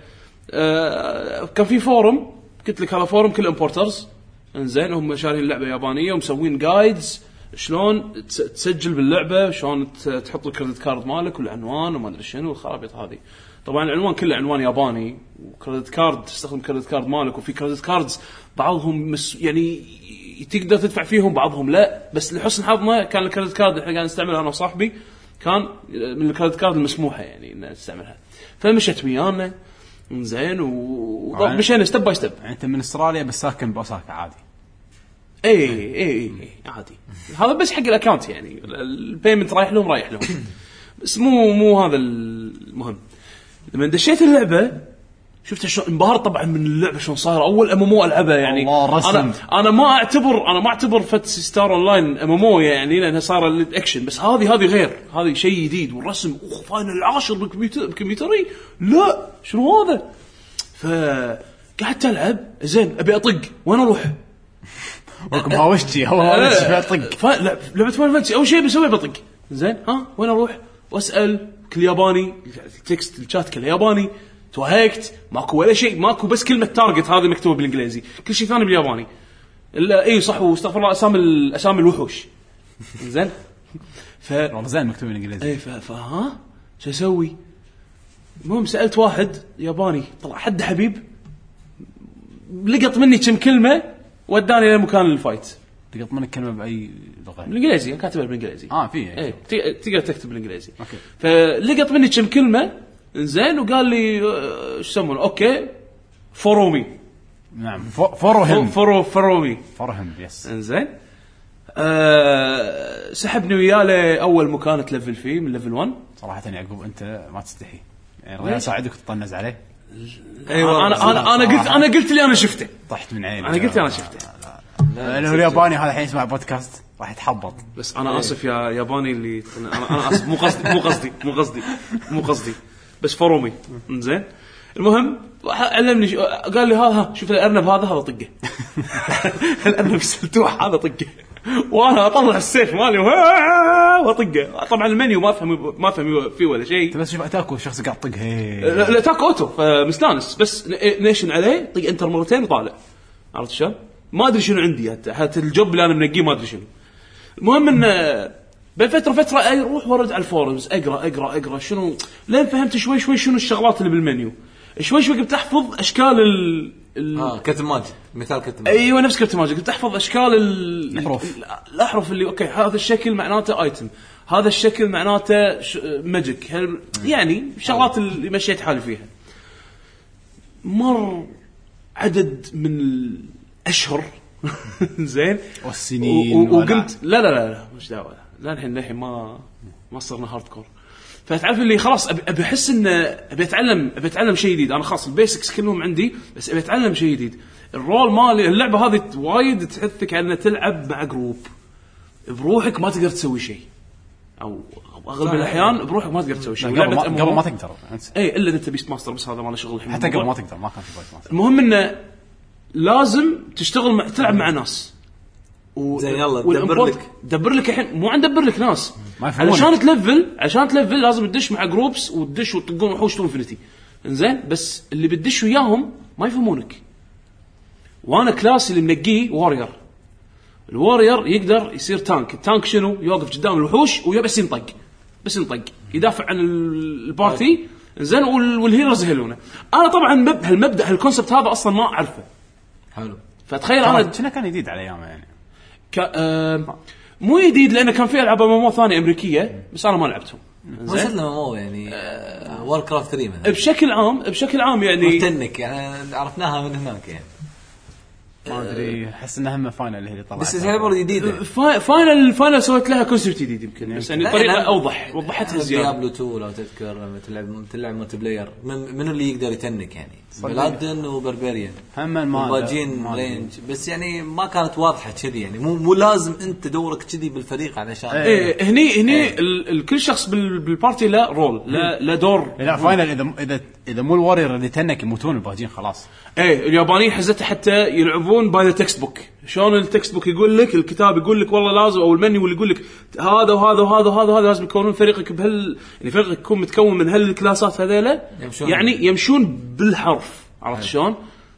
S2: كان في فورم قلت لك هذا فورم كل امبورترز. انزين هم شارين اللعبه يابانيه ومسوين جايدز شلون تسجل باللعبه شلون تحط الكريدت كارد مالك والعنوان وما ادري شنو الخرابيط هذه. طبعا العنوان كله عنوان ياباني وكريدت كارد تستخدم كريدت كارد مالك. وفي كريدت كاردز بعضهم يعني تقدر تدفع فيهم بعضهم لا. بس لحسن حظنا كان الكريدت كارد اللي قاعد نستعمله انا وصاحبي كان من الكريدت كارد المسموحه يعني ان نستعملها. فمشت ويانا زين ومشينا ستيب باي ستيب.
S3: يعني انت من استراليا بس ساكن باوساكا عادي.
S2: اي عادي. هذا بس حق الاكاونت يعني البيمنت رايح لهم بس مو هذا المهم. لما دشيت اللعبه شفت شلون انبهرت طبعا من اللعبه شلون صايره اول MMO العبها يعني. انا ما اعتبر فانتسي ستار اونلاين MMO يعني لانها صار الاكشن. بس هذه غير. هذه شيء جديد والرسم فاينل العاشر بكمبيوتري لا شنو هذا. فقعدت العب زين ابي اطق وين اروح
S3: وكم هاوشتي هو طق.
S2: لعبه فاينل فانتسي اول شيء بسوي بطق. زين وين اروح واسال كل ياباني التكست الشات كله ياباني. توهقت ماكو ولا شيء ماكو بس كلمه تارجت هذه مكتوبه بالانجليزي كل شيء ثاني بالياباني. الا اي صح واستغفر الله اسامي الوحوش. زين
S3: زين مكتوب بالانجليزي.
S2: اي فها شو اسوي. المهم سالت واحد ياباني طلع حد حبيب لقط مني كم كلمه وداني لمكان الفايت.
S3: لقط منك كلمه باي لغه؟
S2: بالانجليزي كاتبها بالانجليزي.
S3: فيه
S2: اي تقدر تكتب بالانجليزي. فلقط مني كم كلمه انزين وقال لي ايش يسمونه اوكي فورومي.
S3: نعم فورومي يس.
S2: انزين سحبني وياه لاول مكان تلفل فيه من ليفل 1.
S3: صراحه يعقوب انت ما تستحي يعني رجال اساعدك وتطنز عليه.
S2: ايوه انا قلت اللي انا شفته
S3: طحت من عيني.
S2: انا قلت انا شفته.
S3: لانه الياباني هذا الحين يسمع بودكاست راح يتحبط.
S2: بس انا اسف يا ياباني اللي انا اسف مو قصدي بس فرومي. انزين المهم علمني قال لي هذا شوف الارنب هذا طقه. الارنب السلتوح هذا طقه وانا اطلع السيف مالي وطقه. طبعا المنيو ما فهم فيه ولا شيء.
S3: بس شوف اتاكو الشخص قاعد طقه
S2: لا تاكو اوتو فمستانس بس نيشن عليه طق انتر مرتين وطالع. عرفت شلون ما ادري شنو عندي حتى الجوب اللي انا منقيه ما ادري شنو. المهم ان بفتره اروح ورد على الفورمز اقرا شنو لين فهمت شوي شنو الشغلات اللي بالمنيو. شوي قمت احفظ اشكال
S1: كابتن ماجد مثال كابتن
S2: ماجد. ايوه نفس كابتن ماجد. قمت احفظ اشكال الاحرف اللي اوكي هذا الشكل معناته ايتم هذا الشكل معناته ماجيك يعني شغلات اللي مشيت حالي فيها. مر عدد من الاشهر زين
S3: والسنين
S2: وقلت لا مش دعوه لا الحين ما صرنا هارد كور. فتعرف اللي خلاص ابي احس ان ابي اتعلم شيء جديد. انا خلاص البيسكس كلهم عندي بس ابي اتعلم شيء جديد. الرول مالي اللعبه هذه وايد تحثك على ان تلعب مع جروب بروحك ما تقدر تسوي شيء. او اغلب الاحيان بروحك ما تقدر تسوي شيء.
S3: قبل ما تقدر
S2: اي الا اذا انت بيست ماستر، بس هذا ما له شغل الحين.
S3: حتى قبل ما تقدر ما كان في بيست ماستر.
S2: المهم انه لازم تشتغل مع تلعب مع ناس
S1: زين يلا
S2: دبر لك الحين مو عند دبر لك ناس علشان تلفل لازم تدش مع جروبس وتدش وتطقون وحوش تو انفينيتي. انزين بس اللي بتدش وياهم ما يفهمونك. وانا كلاسي اللي منقيه وارير. الوارير يقدر يصير تانك. التانك شنو؟ يوقف قدام الوحوش ويبس ينطق يدافع عن البارتي. انزين والهيروز يهلونه. انا طبعا هالمبدا هالكونسبت هذا اصلا ما اعرفه.
S1: حلو.
S2: فتخيل انا
S3: كان جديد على ايامه يعني.
S2: مو جديد لانه كان في العاب مو ثانيه امريكيه بس انا ما لعبتهم.
S1: وصلنا مو يعني واركرافت 3 مثلا
S2: بشكل عام يعني
S1: تنك يعني عرفناها من هناك يعني.
S3: ما ادري احس انها هم فاينل اللي طلعت
S1: بس تعتبر جديده.
S2: فاينل سويت لها كونسبت جديد يمكن بس يعني طريقه وضحتها زياده.
S1: ديابلو 2 لو تذكر لما تلعب مالتي بلاير منو اللي يقدر يتنك يعني بلادن وبربريان هم باجين رينج بس يعني ما كانت واضحه كذي يعني مو لازم انت دورك كذي بالفريق علشان
S2: هني كل شخص بالبارتي له رول لا دور.
S3: لا فاينل اذا مو الوارير اللي تنك يموتون الباجين خلاص.
S2: اليابانيين حزتها حتى يلعبون باي ذا تكست بوك. شلون التكست بوك يقول لك الكتاب يقول لك والله لازم او المنيو اللي يقول لك هذا وهذا وهذا وهذا لازم يكونون فريقك يعني فريقك يكون متكون من هالكلاسات هذيله يعني يمشون بالحرف. عرفت شلون؟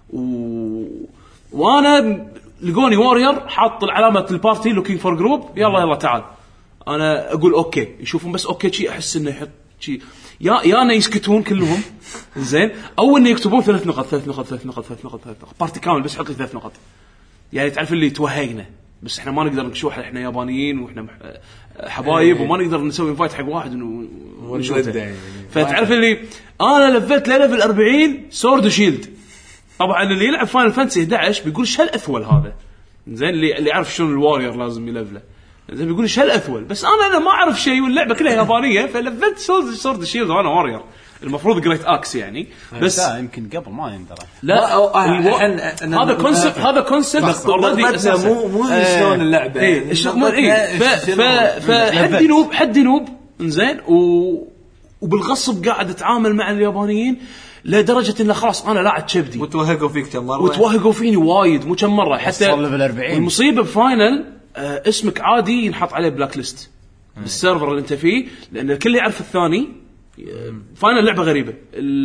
S2: وانا لقوني وارير حاط العلامه البارتي لوكينج فور جروب يلا تعال. انا اقول اوكي يشوفون بس اوكي شيء احس انه يحط شيء يا انا يسكتون كلهم. زين اول انه يكتبون 3 نقط بارتي كامل بس حط لي 3 نقط يعني تعرف اللي توهقنا بس احنا ما نقدر نشوح. احنا يابانيين واحنا حبايب وما نقدر نسوي انفايت حق واحد ونشوته. فتعرف اللي انا لفلت ليفل 40 سورد وشيلد. طبعا اللي يلعب فاينل فانتسي 11 بيقول شو الاثول هذا. زين اللي يعرف شلون الوارير لازم يلفله زين بيقول شو الاثول بس انا ما اعرف شيء واللعبه كلها يابانيه فلفلت سورد شيلد وانا وارير المفروض جريت اكس يعني بس
S3: يمكن قبل ما يندرى.
S2: لا هذا كونسبت
S1: مو شلون اللعبه
S2: فحد نوب انزين وبالغصب قاعد اتعامل مع اليابانيين لدرجه انه خلاص انا لاعب كبدي
S1: وتوهقوا فيك كم مره
S2: وتوهقوا فيني وايد مو كم مره حتى المصيبه بفاينل اسمك عادي ينحط عليه بلاك ليست بالسيرفر اللي انت فيه لان الكل يعرف الثاني. فاينل لعبه غريبه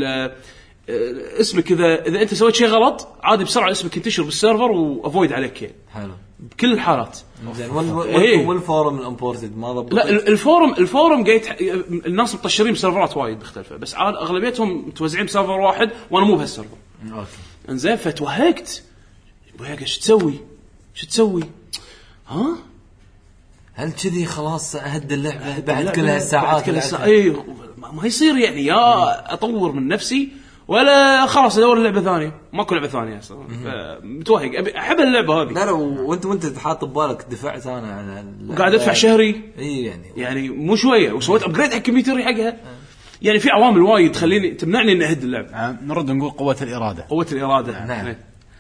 S2: اسمك اذا انت سويت شيء غلط عادي بسرعه اسمك ينتشر بالسيرفر وافويد عليك يعني.
S1: حلو
S2: بكل الحالات.
S1: زين والفورم الامبورتد ما ضبط.
S2: لا الفورم قاعد الناس مطشرين بسيرفرات وايد مختلفه بس عاد اغلبيتهم متوزعين بسيرفر واحد وانا مو بهالسيرفر.
S1: اوكي
S2: انزين فتوهقت ايش تسوي ها
S1: هل كذي خلاص اهد اللعبه بعد كل هالساعات
S2: اي ما يصير يعني يا اطور من نفسي ولا خلاص ادور لعبه ثانيه. ماكو لعبه ثانيه اصلا متوهق احب اللعبه هذه.
S1: لا وانت حاط ببالك دفعت انا على
S2: قاعد ادفع شهري
S1: اي يعني
S2: مو شويه وسويت ابجريد حق كمبيوتري حقها يعني في عوامل وايد تخليني تمنعني ان اهد اللعبه.
S3: نرد نقول قوه الاراده
S1: نعم.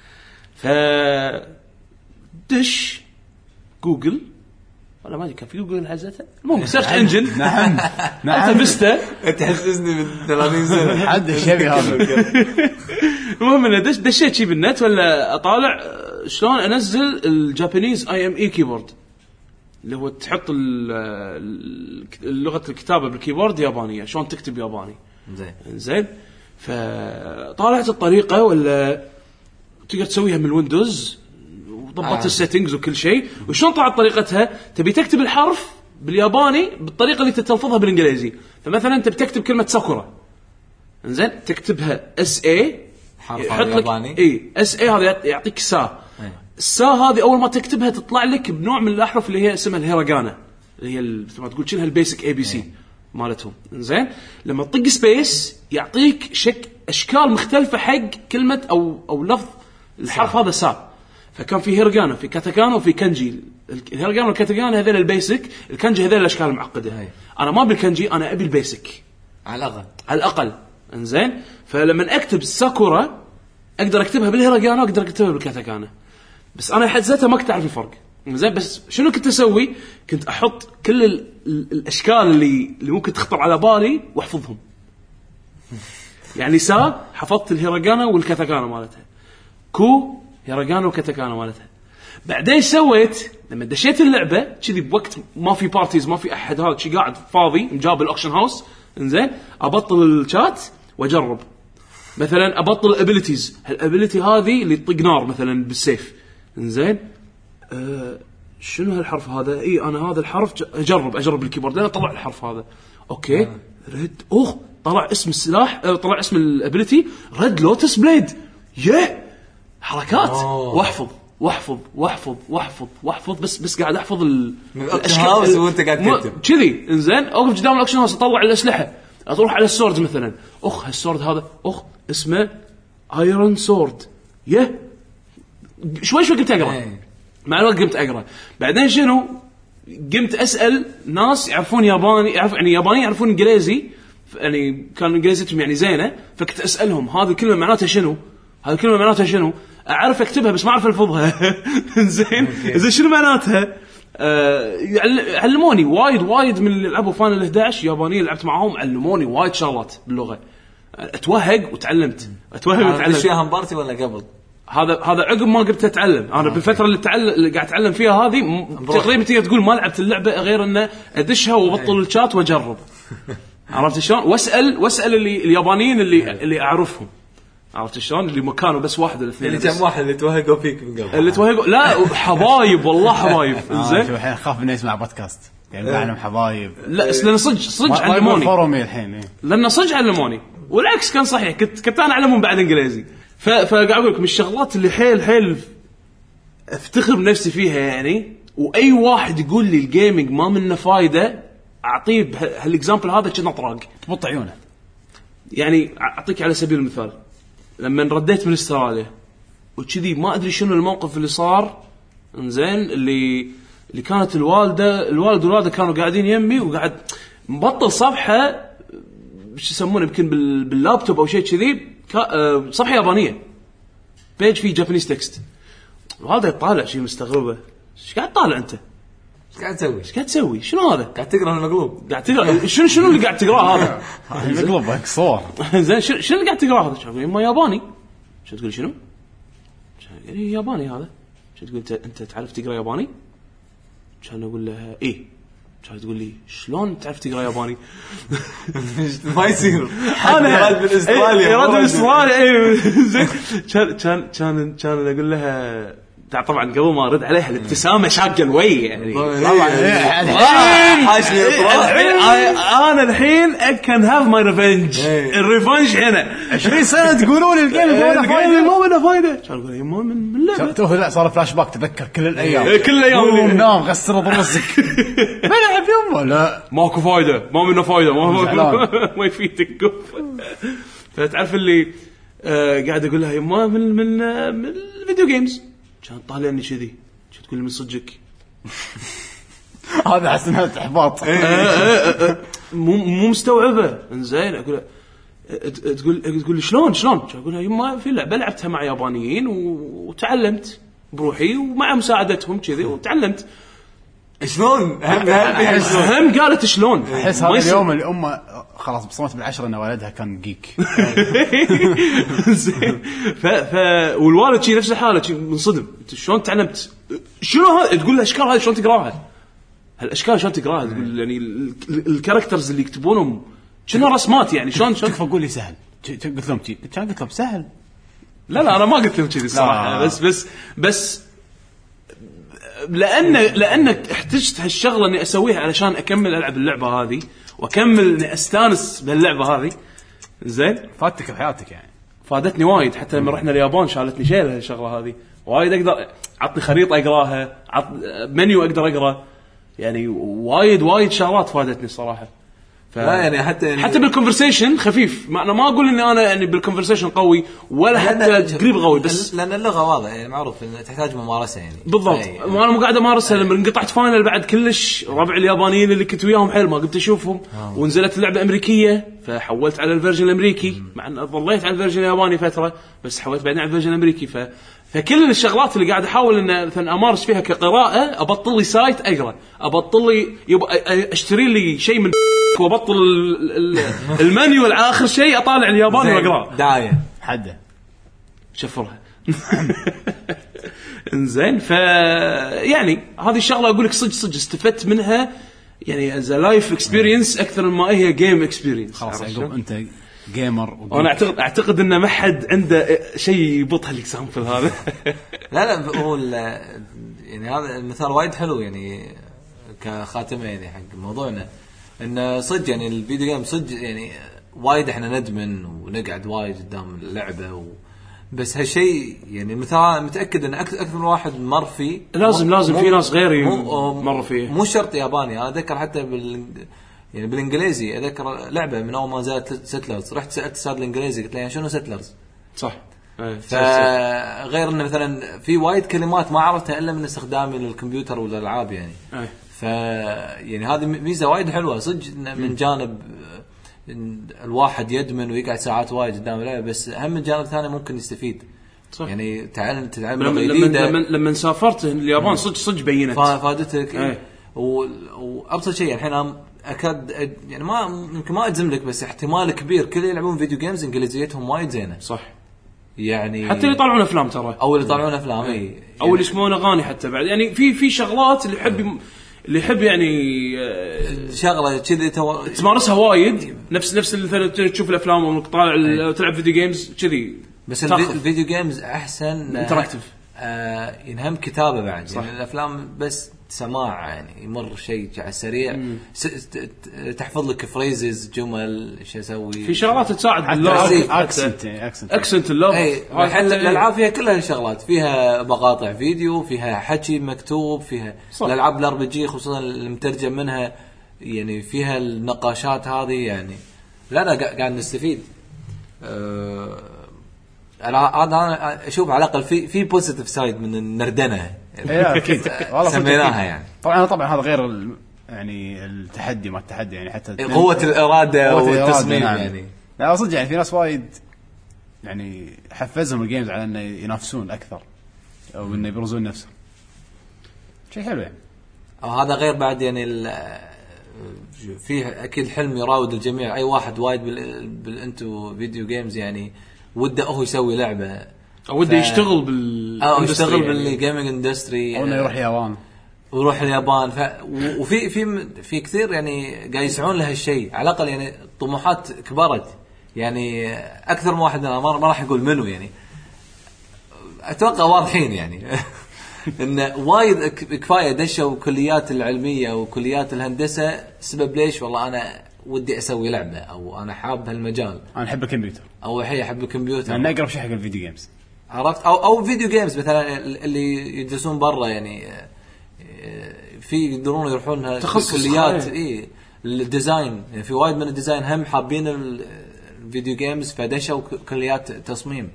S2: دش جوجل ولا ما كان في جوجل حزتها المهم سيرش انجن.
S3: نعم
S2: فيستا
S1: تحسسني من 30 سنه
S3: حد الشيء هذا.
S2: المهم انا دشيت شي بالنت ولا اطالع شلون انزل الجابانيز اي ام اي كيبورد اللي هو تحط لغه الكتابه بالكيبورد يابانيه شلون تكتب ياباني. زين فطالعت الطريقه ولا تقدر تسويها من الويندوز وضبطت السيتنجز وكل شيء وشلون طلعت طريقتها. تبي تكتب الحرف بالياباني بالطريقه اللي تتلفظها بالانجليزي. فمثلا انت بتكتب كلمه ساكورا انزين تكتبها اس اي
S1: حرف ياباني
S2: اس اي هذا يعطيك سا السا هذه اول ما تكتبها تطلع لك بنوع من الاحرف اللي هي اسمها الهيراغانا اللي هي مثل ما تقول شنو البيسك اي بي سي مالتهم. انزين لما تطق سبيس يعطيك اشكال مختلفه حق كلمه او لفظ الحرف هذا سا. فكان في هيراغانا في كاتاكانا وفي كانجي. الهيراغانا والكاتاكانا هذول البيسك الكانجي هذول الاشكال المعقده. انا ما بالكانجي انا ابي البيسك
S1: على
S2: الاقل. انزين فلما اكتب ساكورا اقدر اكتبها بالهيراغانا واقدر اكتبها بالكاتاكانا بس انا حزتها ما كنت اعرف الفرق زين بس شنو كنت اسوي؟ كنت احط كل الاشكال اللي ممكن تخطر على بالي واحفظهم. يعني حفظت الهيراغانا والكاتاكانا مالتها، كو هيراغانا وكاتاكانا مالتها. بعدين سويت لما دشيت اللعبه كذي بوقت ما في بارتيز ما في احد، هذا شي قاعد فاضي مجاب الاوكشن هاوس، انزين ابطل الشات واجرب. مثلا ابطل الابيليتيز، الابيليتي هذه اللي تطق نار مثلا بالسيف، انزين شنو هالحرف هذا؟ اي انا هذا الحرف اجرب الكيبورد انا اطلع الحرف هذا. اوكي ريد طلع اسم السلاح، طلع اسم الابيليتي ريد لوتس بليد. حركات واحفظ بس قاعد احفظ
S1: الاشكال وانت قاعد تكتب
S2: كذي. انزين اوقف قدام الاكشن هاوس اطلع الاسلحه، اروح على السورد مثلا، هالسورد هذا اسمه ايرون سورد. شوي قمت اقرا، مع الوقت قمت اقرا. بعدين شنو قمت اسال ناس يعرفون ياباني، يعني ياباني يعرفون انجليزي، يعني كان انجليزيتهم يعني زينه، فكنت اسالهم هذه الكلمه معناتها شنو، اعرف اكتبها بس ما اعرف الفظها. زين شنو معناتها؟ علموني وايد من اللي لعبوا فاينل 11 يابانيين لعبت معاهم، علموني وايد شغلات باللغه. اتوهق وتعلمت
S1: اشياء بارتي ولا قبل
S2: هذا عقب ما قمت اتعلم انا بالفتره اللي قاعد اتعلم فيها هذه تقريبا تقدر تقول ما لعبت اللعبه غير ان ادشها وابطل الشات واجرب. عرفت شلون؟ واسال اليابانيين اللي اعرفهم. عرفت شلون؟ اللي مكانه بس واحد ولا اثنين،
S1: اللي كم واحد اللي توهقوا فيك من قبل،
S2: اللي توهقوا لا حبايب والله حبايب.
S3: زين شوف الحين خاف انه يسمع بودكاست يعني معنا حبايب.
S2: لا لان صدق علموني
S3: فورمي الحين
S2: لان صدق علموني، والعكس كان صحيح. كنت انا اعلمهم بعد انجليزي. فقاعد اقول لكم الشغلات اللي حيل افتخر بنفسي فيها يعني. واي واحد يقول لي الجيمنج ما منه فايده اعطيه هالاكزامبل هذا كنا طراق
S3: تبط عيونه.
S2: يعني اعطيك على سبيل المثال لما رديت من استراليا وكذي ما ادري شنو الموقف اللي صار، انزين اللي كانت الوالد والوالده كانوا قاعدين يمي وقاعد مبطل صفحه ايش يسمونه يمكن باللابتوب او شيء كذي، صفحه يابانيه بيج فيه جابانيز تكست. الوالده يطالع شيء مستغربه، ايش قاعد طالع انت؟ ايش قاعد تسوي؟ شنو هذا؟
S1: قاعد تقرا المقلوب؟
S2: قاعد تقرا شنو اللي قاعد تقراه هذا؟
S3: المقلوب هيك صور.
S2: زين شنو اللي قاعد تقراه هذا؟ شو ما ياباني؟ شو تقول شنو؟ يعني ياباني هذا؟ شو تقول انت تعرف تقرا ياباني؟ كان اقول لها ايه. كانت تقول لي شلون تعرف تقرا ياباني؟
S1: ما يصير
S2: انا
S1: من استراليا
S2: رد من استراليا. زين كان اقول لها طبعا قبل ما ارد عليها الابتسامه شاقه الوي يعني
S3: طبعا
S1: حاشني
S2: انا الحين كان هاف ماي ريفنج. الريفنج هنا
S3: 20 سنه تقولون الجيم
S2: ما منه فايده. كان اقول ما من لعبه
S3: تو لا صار فلاش باك تذكر كل الايام نام غسل ضرسك ما لعب يوم لا
S2: ماكو فايده ما منه فايده ما يفيدك. فتعرف اللي قاعد اقول لها ما من الفيديو جيمز. كانت طالعني كذي تقول من صدقك
S3: هذا حسنات احباط
S2: مو مستوعبه. انزين اقول تقول شلون اقول لها يما في لعبه لعبتها مع يابانيين وتعلمت بروحي ومع مساعدتهم كذي وتعلمت
S1: شلون.
S2: هم قالت شلون.
S3: احس هذا اليوم اللي امه خلاص بصمت بالعشرة ان والدها كان جيك.
S2: زين والوالد شيء نفس الحاله شيء منصدم شلون تعلمت شنو هذا. تقول له اشكال هاي شلون تقراها، هالاشكال شلون تقراها. تقول يعني الكاركترز اللي يكتبونهم شنو رسمات يعني شلون
S3: فقول لي سهل. قلت لهم قلت لهم سهل.
S2: لا انا ما قلت لهم كذي الصراحه. بس لانك احتجت هالشغله اني اسويها علشان اكمل العب اللعبه هذه واكمل اني استانس باللعبه هذه. زين
S3: فاتك بحياتك يعني
S2: فادتني وايد. حتى لما رحنا اليابان شالتني شيله هالشغله هذه وايد. اقدر عطني خريطه اقراها، منيو اقدر اقرا يعني وايد شغلات فادتني الصراحه.
S1: لا يعني
S2: حتى بالكونفرسيشن خفيف. انا ما اقول اني انا يعني بالكونفرسيشن قوي ولا حتى قريب قوي، بس
S1: لان اللغه واضحه يعني معروف ان تحتاج ممارسه يعني
S2: بالضبط. وانا مو قاعد امارسها لما انقطعت فاينل بعد كلش. ربع اليابانيين اللي كنت وياهم حيل ما قمت اشوفهم ونزلت اللعبه امريكيه فحولت على الفيرجن الامريكي، مع ان ظليت على الفيرجن الياباني فتره بس حولت بعدين على الفيرجن الامريكي. فكل الشغلات اللي قاعد احاول ان مثلا امارس فيها كقراءه، ابطل لي سايت اقرا، ابطل لي اشتري لي شيء من وابطل المنيو على اخر شيء اطالع الياباني واقراه
S1: دعايه
S3: حده
S2: شفرها. انزين يعني هذه الشغله اقول لك صدق استفدت منها يعني از لايف اكسبيرينس اكثر مما هي جيم اكسبيرينس.
S3: خلاص يعقوب انت جيمر
S2: انا اعتقد ان ما حد عنده شيء يبط هالاكزامبل هذا.
S1: لا هو يعني هذا المثال وايد حلو يعني كخاتمه يعني حق موضوعنا، ان صدق يعني الفيديو جيم صدق يعني وايد احنا ندمن ونقعد وايد قدام اللعبه بس هالشيء يعني مثلا متاكد ان اكثر من واحد مر فيه.
S2: لازم في ناس غيري مر فيه،
S1: مو شرط ياباني. انا اذكر حتى يعني بالانجليزي اذكر لعبه من اول ما زالت سيتلرز، رحت سالت استاذ الانجليزي قلت له يعني شنو سيتلرز
S2: صح.
S1: فغير انه مثلا في وايد كلمات ما عرفتها الا من استخدامي للكمبيوتر والالعاب يعني. يعني هذه ميزه وايد حلوه صدق من جانب الواحد يدمن ويقعد ساعات وايد قدام اللعبه، بس هم من جانب ثاني ممكن يستفيد صح. يعني تتعلم لغه جديده.
S2: لما سافرت اليابان صدق بينت
S1: فادتك. وابسط شيء الحين اكاد يعني ما يمكن ما اجزم لك بس احتمال كبير كل يلعبون فيديو جيمز انجليزيتهم وايد زينه
S2: صح
S1: يعني،
S2: حتى يطلعون افلام ترى
S1: او يطلعون افلام اي
S2: او اللي يسمونه اغاني حتى بعد يعني في شغلات اللي يحب يعني
S1: شغله كذي
S2: تمارسها وايد نفس اللي تشوف الافلام وطالع تلعب فيديو جيمز كذي.
S1: بس الفيديو جيمز احسن
S2: انتراكتيف
S1: ينهم كتابه بعد يعني الافلام بس سماع يعني يمر شيء على السريع تحفظ لك فريزز جمل شو اسوي
S2: في شغلات تساعد اكسنت اللوف.
S1: حتى الالعاب فيها كلها الشغلات فيها مقاطع فيديو فيها حكي مكتوب فيها الالعاب الار بي جي خصوصا المترجم منها يعني فيها النقاشات هذه يعني لا قاعد نستفيد. انا اشوف على الاقل في بوزيتيف سايد من النردنه
S3: اكيد والله
S1: سميناها يعني.
S3: طبعا هذا غير يعني التحدي ما التحدي يعني حتى
S1: قوه الاراده والتصميم
S3: نعم.
S1: يعني
S3: لا صدق يعني في ناس وايد يعني حفزهم الجيمز على انه ينافسون اكثر او انه يبرزون نفسهم شيء حلو يعني.
S1: او هذا غير بعد يعني في اكيد حلم يراود الجميع اي واحد وايد بالانتو فيديو جيمز يعني وده هو يسوي لعبه
S2: او وده يشتغل
S1: يشتغل بالجيمنج اندستري
S3: او انه يروح اليابان
S1: ويروح اليابان وفي كثير يعني قاعد يسعون لهالشيء على الاقل يعني طموحات كبرت يعني اكثر من واحد. انا ما راح اقول منو يعني اتوقع واضحين يعني ان وايد كفايه دشوا كليات العلميه وكليات الهندسه سبب ليش والله انا ودي اسوي لعبه او انا حاب هالمجال
S3: انا احب الكمبيوتر
S1: او احب الكمبيوتر
S3: انا اقرب شيء حق الفيديو جيمز
S1: عرفت او فيديو جيمز مثلا اللي يدرسون برا يعني في يقدرون يروحون كليات الديزاين يعني في وايد من الديزاين هم حابين الفيديو جيمز فدشوا كليات تصميم.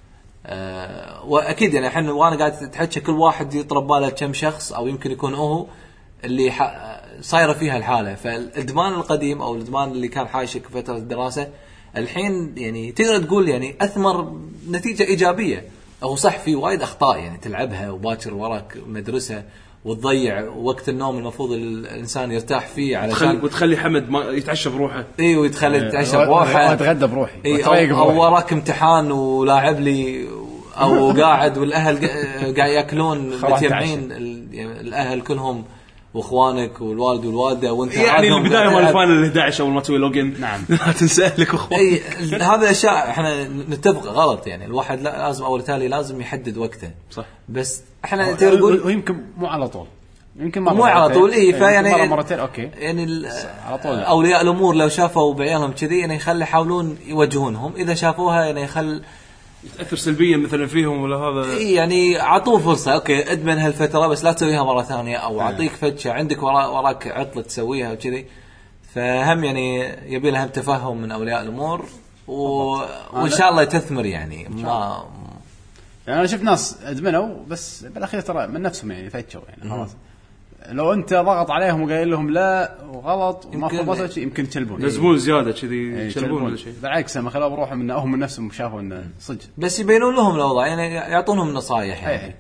S1: واكيد يعني الحين وانا قاعد تحكي كل واحد يطرب باله كم شخص او يمكن يكون هو اللي صايره فيها الحاله. فالادمان القديم او الادمان اللي كان حاشك فتره الدراسه الحين يعني تقدر تقول يعني اثمر نتيجه ايجابيه. او صح في وايد اخطاء يعني تلعبها وباكر وراك مدرسه وتضيع وقت النوم المفروض الانسان يرتاح فيه علشان
S2: وتخلي حمد ما يتعشى بروحه
S1: ويتخلي يتعشى بروحه
S3: ويتغدى بروحي
S1: او وراك امتحان ولاعب لي او قاعد والاهل قاعد ياكلون متجمعين الاهل كلهم واخوانك والوالد والوالده وانت
S2: يعني البدايه مال الفاينل 11 اول ما تسوي لوجن نعم لا تنسى لك اخوان.
S1: هذا الاشياء احنا نتفق غلط يعني الواحد لازم اول تالي لازم يحدد وقته
S2: صح
S1: بس احنا تقول
S3: ويمكن مو على طول يمكن
S1: مو على طول
S3: فيعني مرتين اوكي
S1: يعني على طول اولياء الامور لو شافوا بعيالهم كذي يعني يخلي يحاولون يوجهونهم اذا شافوها يعني
S2: يتأثر سلبيا مثلا فيهم ولا هذا
S1: يعني عطوه فرصة اوكي ادمن هالفترة بس لا تسويها مرة ثانية او اعطيك فتشة عندك وراك عطلة تسويها وكذي. فهم يعني يبي لهم تفهم من اولياء الامور وان شاء الله تثمر يعني ما
S3: يعني انا شفت ناس ادمنوا بس بالاخير ترى من نفسهم يعني فتشوا يعني خلاص لو انت ضغط عليهم وقايل لهم لا وغلط وما صار شيء يمكن تلبون
S2: يلزمون زياده كذي يشلبون ولا شيء.
S3: بالعكس ما خلوا بروحهم من هم من نفسهم شافوا انه صدق
S1: بس يبينون لهم الاوضاع يعني يعطونهم نصايح يعني.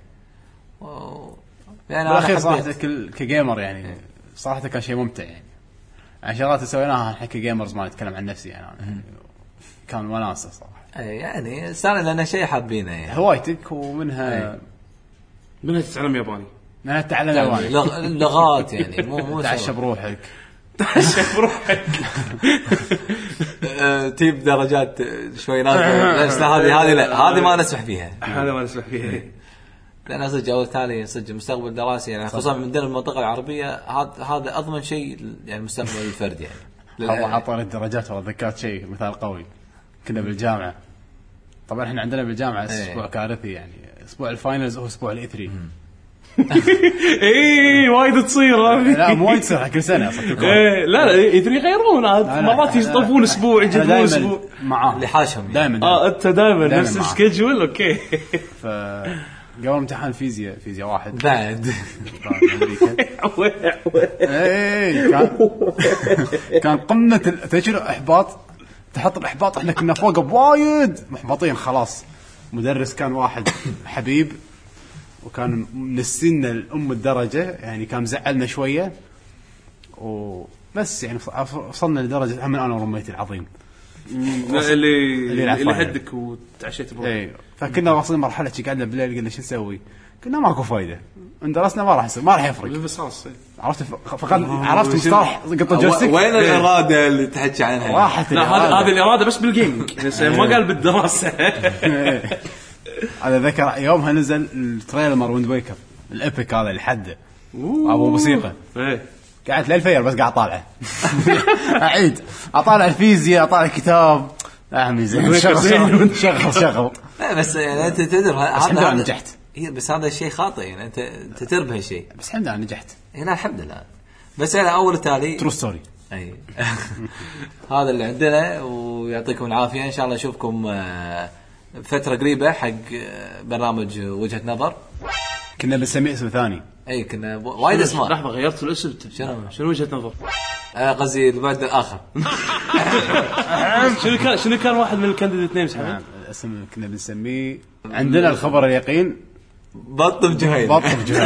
S3: يعني بالاخير صراحه كجيمر يعني صراحه كان شيء ممتع يعني عن شغلات سويناها احنا كجيمرز ما نتكلم عن نفسي يعني كان وناسه صراحه
S1: يعني صار لنا شيء حابينه يعني
S3: هوايتك ومنها
S2: منها تتعلم ياباني
S3: منها تتعلم ياباني
S1: لغات يعني مو
S3: تعشى بروحك
S1: تجيب درجات شوي نازله هذه لا هذه ما نسمح فيها لأن صدق أول تالي صدق مستقبل دراسي يعني خصوصا من دون المنطقة العربية هذا أضمن شيء يعني مستقبل الفرد يعني.
S3: الله عطاني الدرجات والله ذكرت شيء مثال قوي. كنا بالجامعة طبعا احنا عندنا بالجامعة أسبوع كارثي يعني أسبوع الفاينلز هو أسبوع الإثري.
S2: ايه وايد تصير
S3: لا مو وايد تصير كل سنة
S2: ايه لا إثري يغيرون مرات يطلبون أسبوع يجدون أسبوع
S3: معاه
S1: لحاشهم
S3: دائما
S2: أنت دائما نفس السكيجول أوكي.
S3: قبل امتحان فيزياء واحد
S1: بعد
S3: كان قمة تجربة إحباط تحط الإحباط احنا كنا فوق بوايد محبطين خلاص. مدرس كان واحد حبيب وكان نسينا الأم الدرجة يعني كان زعلنا شوية وبس يعني وصلنا لدرجة من أنا ورميتي العظيم
S2: اللي حدك وتعشيت بروحك.
S3: ايه فكنا واصلين مرحله قعدنا بالليل قلنا شو نسوي قلنا ماكو فايده درسنا ما راح يصير ما راح يفرق عرفت فقط عرفت مصطلح قط الجويستيك
S1: وين الاراده اللي تحكي عنها
S3: راحت
S2: لا هذه الاراده بس بالجيمنج ما قال بالدراسه.
S3: هذا ذكر يومها نزل التريلر مال ويند ويكر الابيك هذا الحد ابو موسيقى قعدت للفير بس قاعد طالعه اعيد اطالع الفيزياء اطالع الكتاب اعمل زين شغل
S1: بس يعني انت تدري هذا
S3: نجحت
S1: بس هذا الشيء خاطئ يعني انت تربح هالشيء
S3: بس الحمد لله نجحت
S1: هنا الحمد لله بس انا اول تالي
S3: ترو ستوري
S1: اي هذا اللي عندنا ويعطيكم العافيه ان شاء الله نشوفكم فتره قريبه حق برنامج وجهة نظر.
S3: كنا بنسميه اسم ثاني
S1: اي كنا وايد اسماء.
S2: لحظه غيرت الاسم شنو وجهة نظر
S1: قصدي البعد الاخر.
S2: شنو كان واحد من الكانديديت نيمز حبيبي
S3: اسم كنا بنسميه عندنا الخبر اليقين
S1: بطب جهينة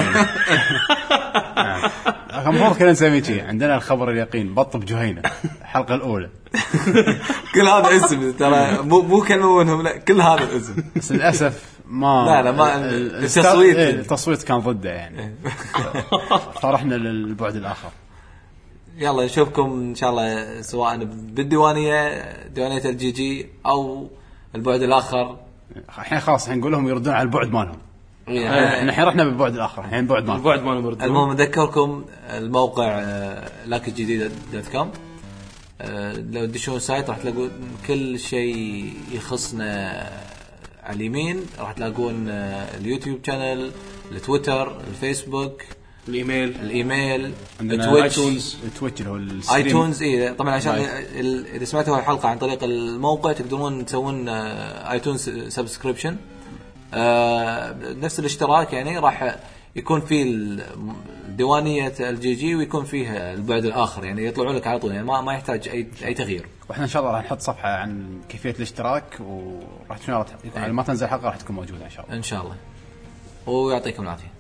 S3: كم كنا نسميه شيء عندنا الخبر اليقين بطب جهينة الحلقة الأولى.
S1: كل هذا اسم ترى مو كانوا منهم لا كل هذا الاسم
S3: بس للأسف ما التصويت كان ضده يعني فرحنا للبعد الآخر.
S1: يلا نشوفكم إن شاء الله سواء بالديوانية ديوانية الجي جي أو البعد الآخر.
S3: الحين خلاص نقول لهم يردون على البعد مالهم. احنا الحين رحنا بالبعد الآخر الحين بعد مالهم.
S1: المهم نذكركم الموقع luckyjd.com لو تدشون سايت راح تلاقون كل شيء يخصنا على اليمين. راح تلاقون اليوتيوب شانل التويتر الفيسبوك الايميل
S3: تويتش اللي هو
S1: ايتونز. اي طبعا عشان اذا سمعتوا الحلقه عن طريق الموقع تقدرون تسوون ايتونز سبسكريبشن نفس الاشتراك يعني راح يكون في الديوانيه الجي جي ويكون فيها البعد الاخر يعني يطلعون لك على طول يعني ما يحتاج اي تغيير.
S3: واحنا ان شاء الله راح نحط صفحه عن كيفيه الاشتراك وراح ما تنزل حلقه راح تكون موجوده ان شاء الله
S1: ويعطيكم العافيه.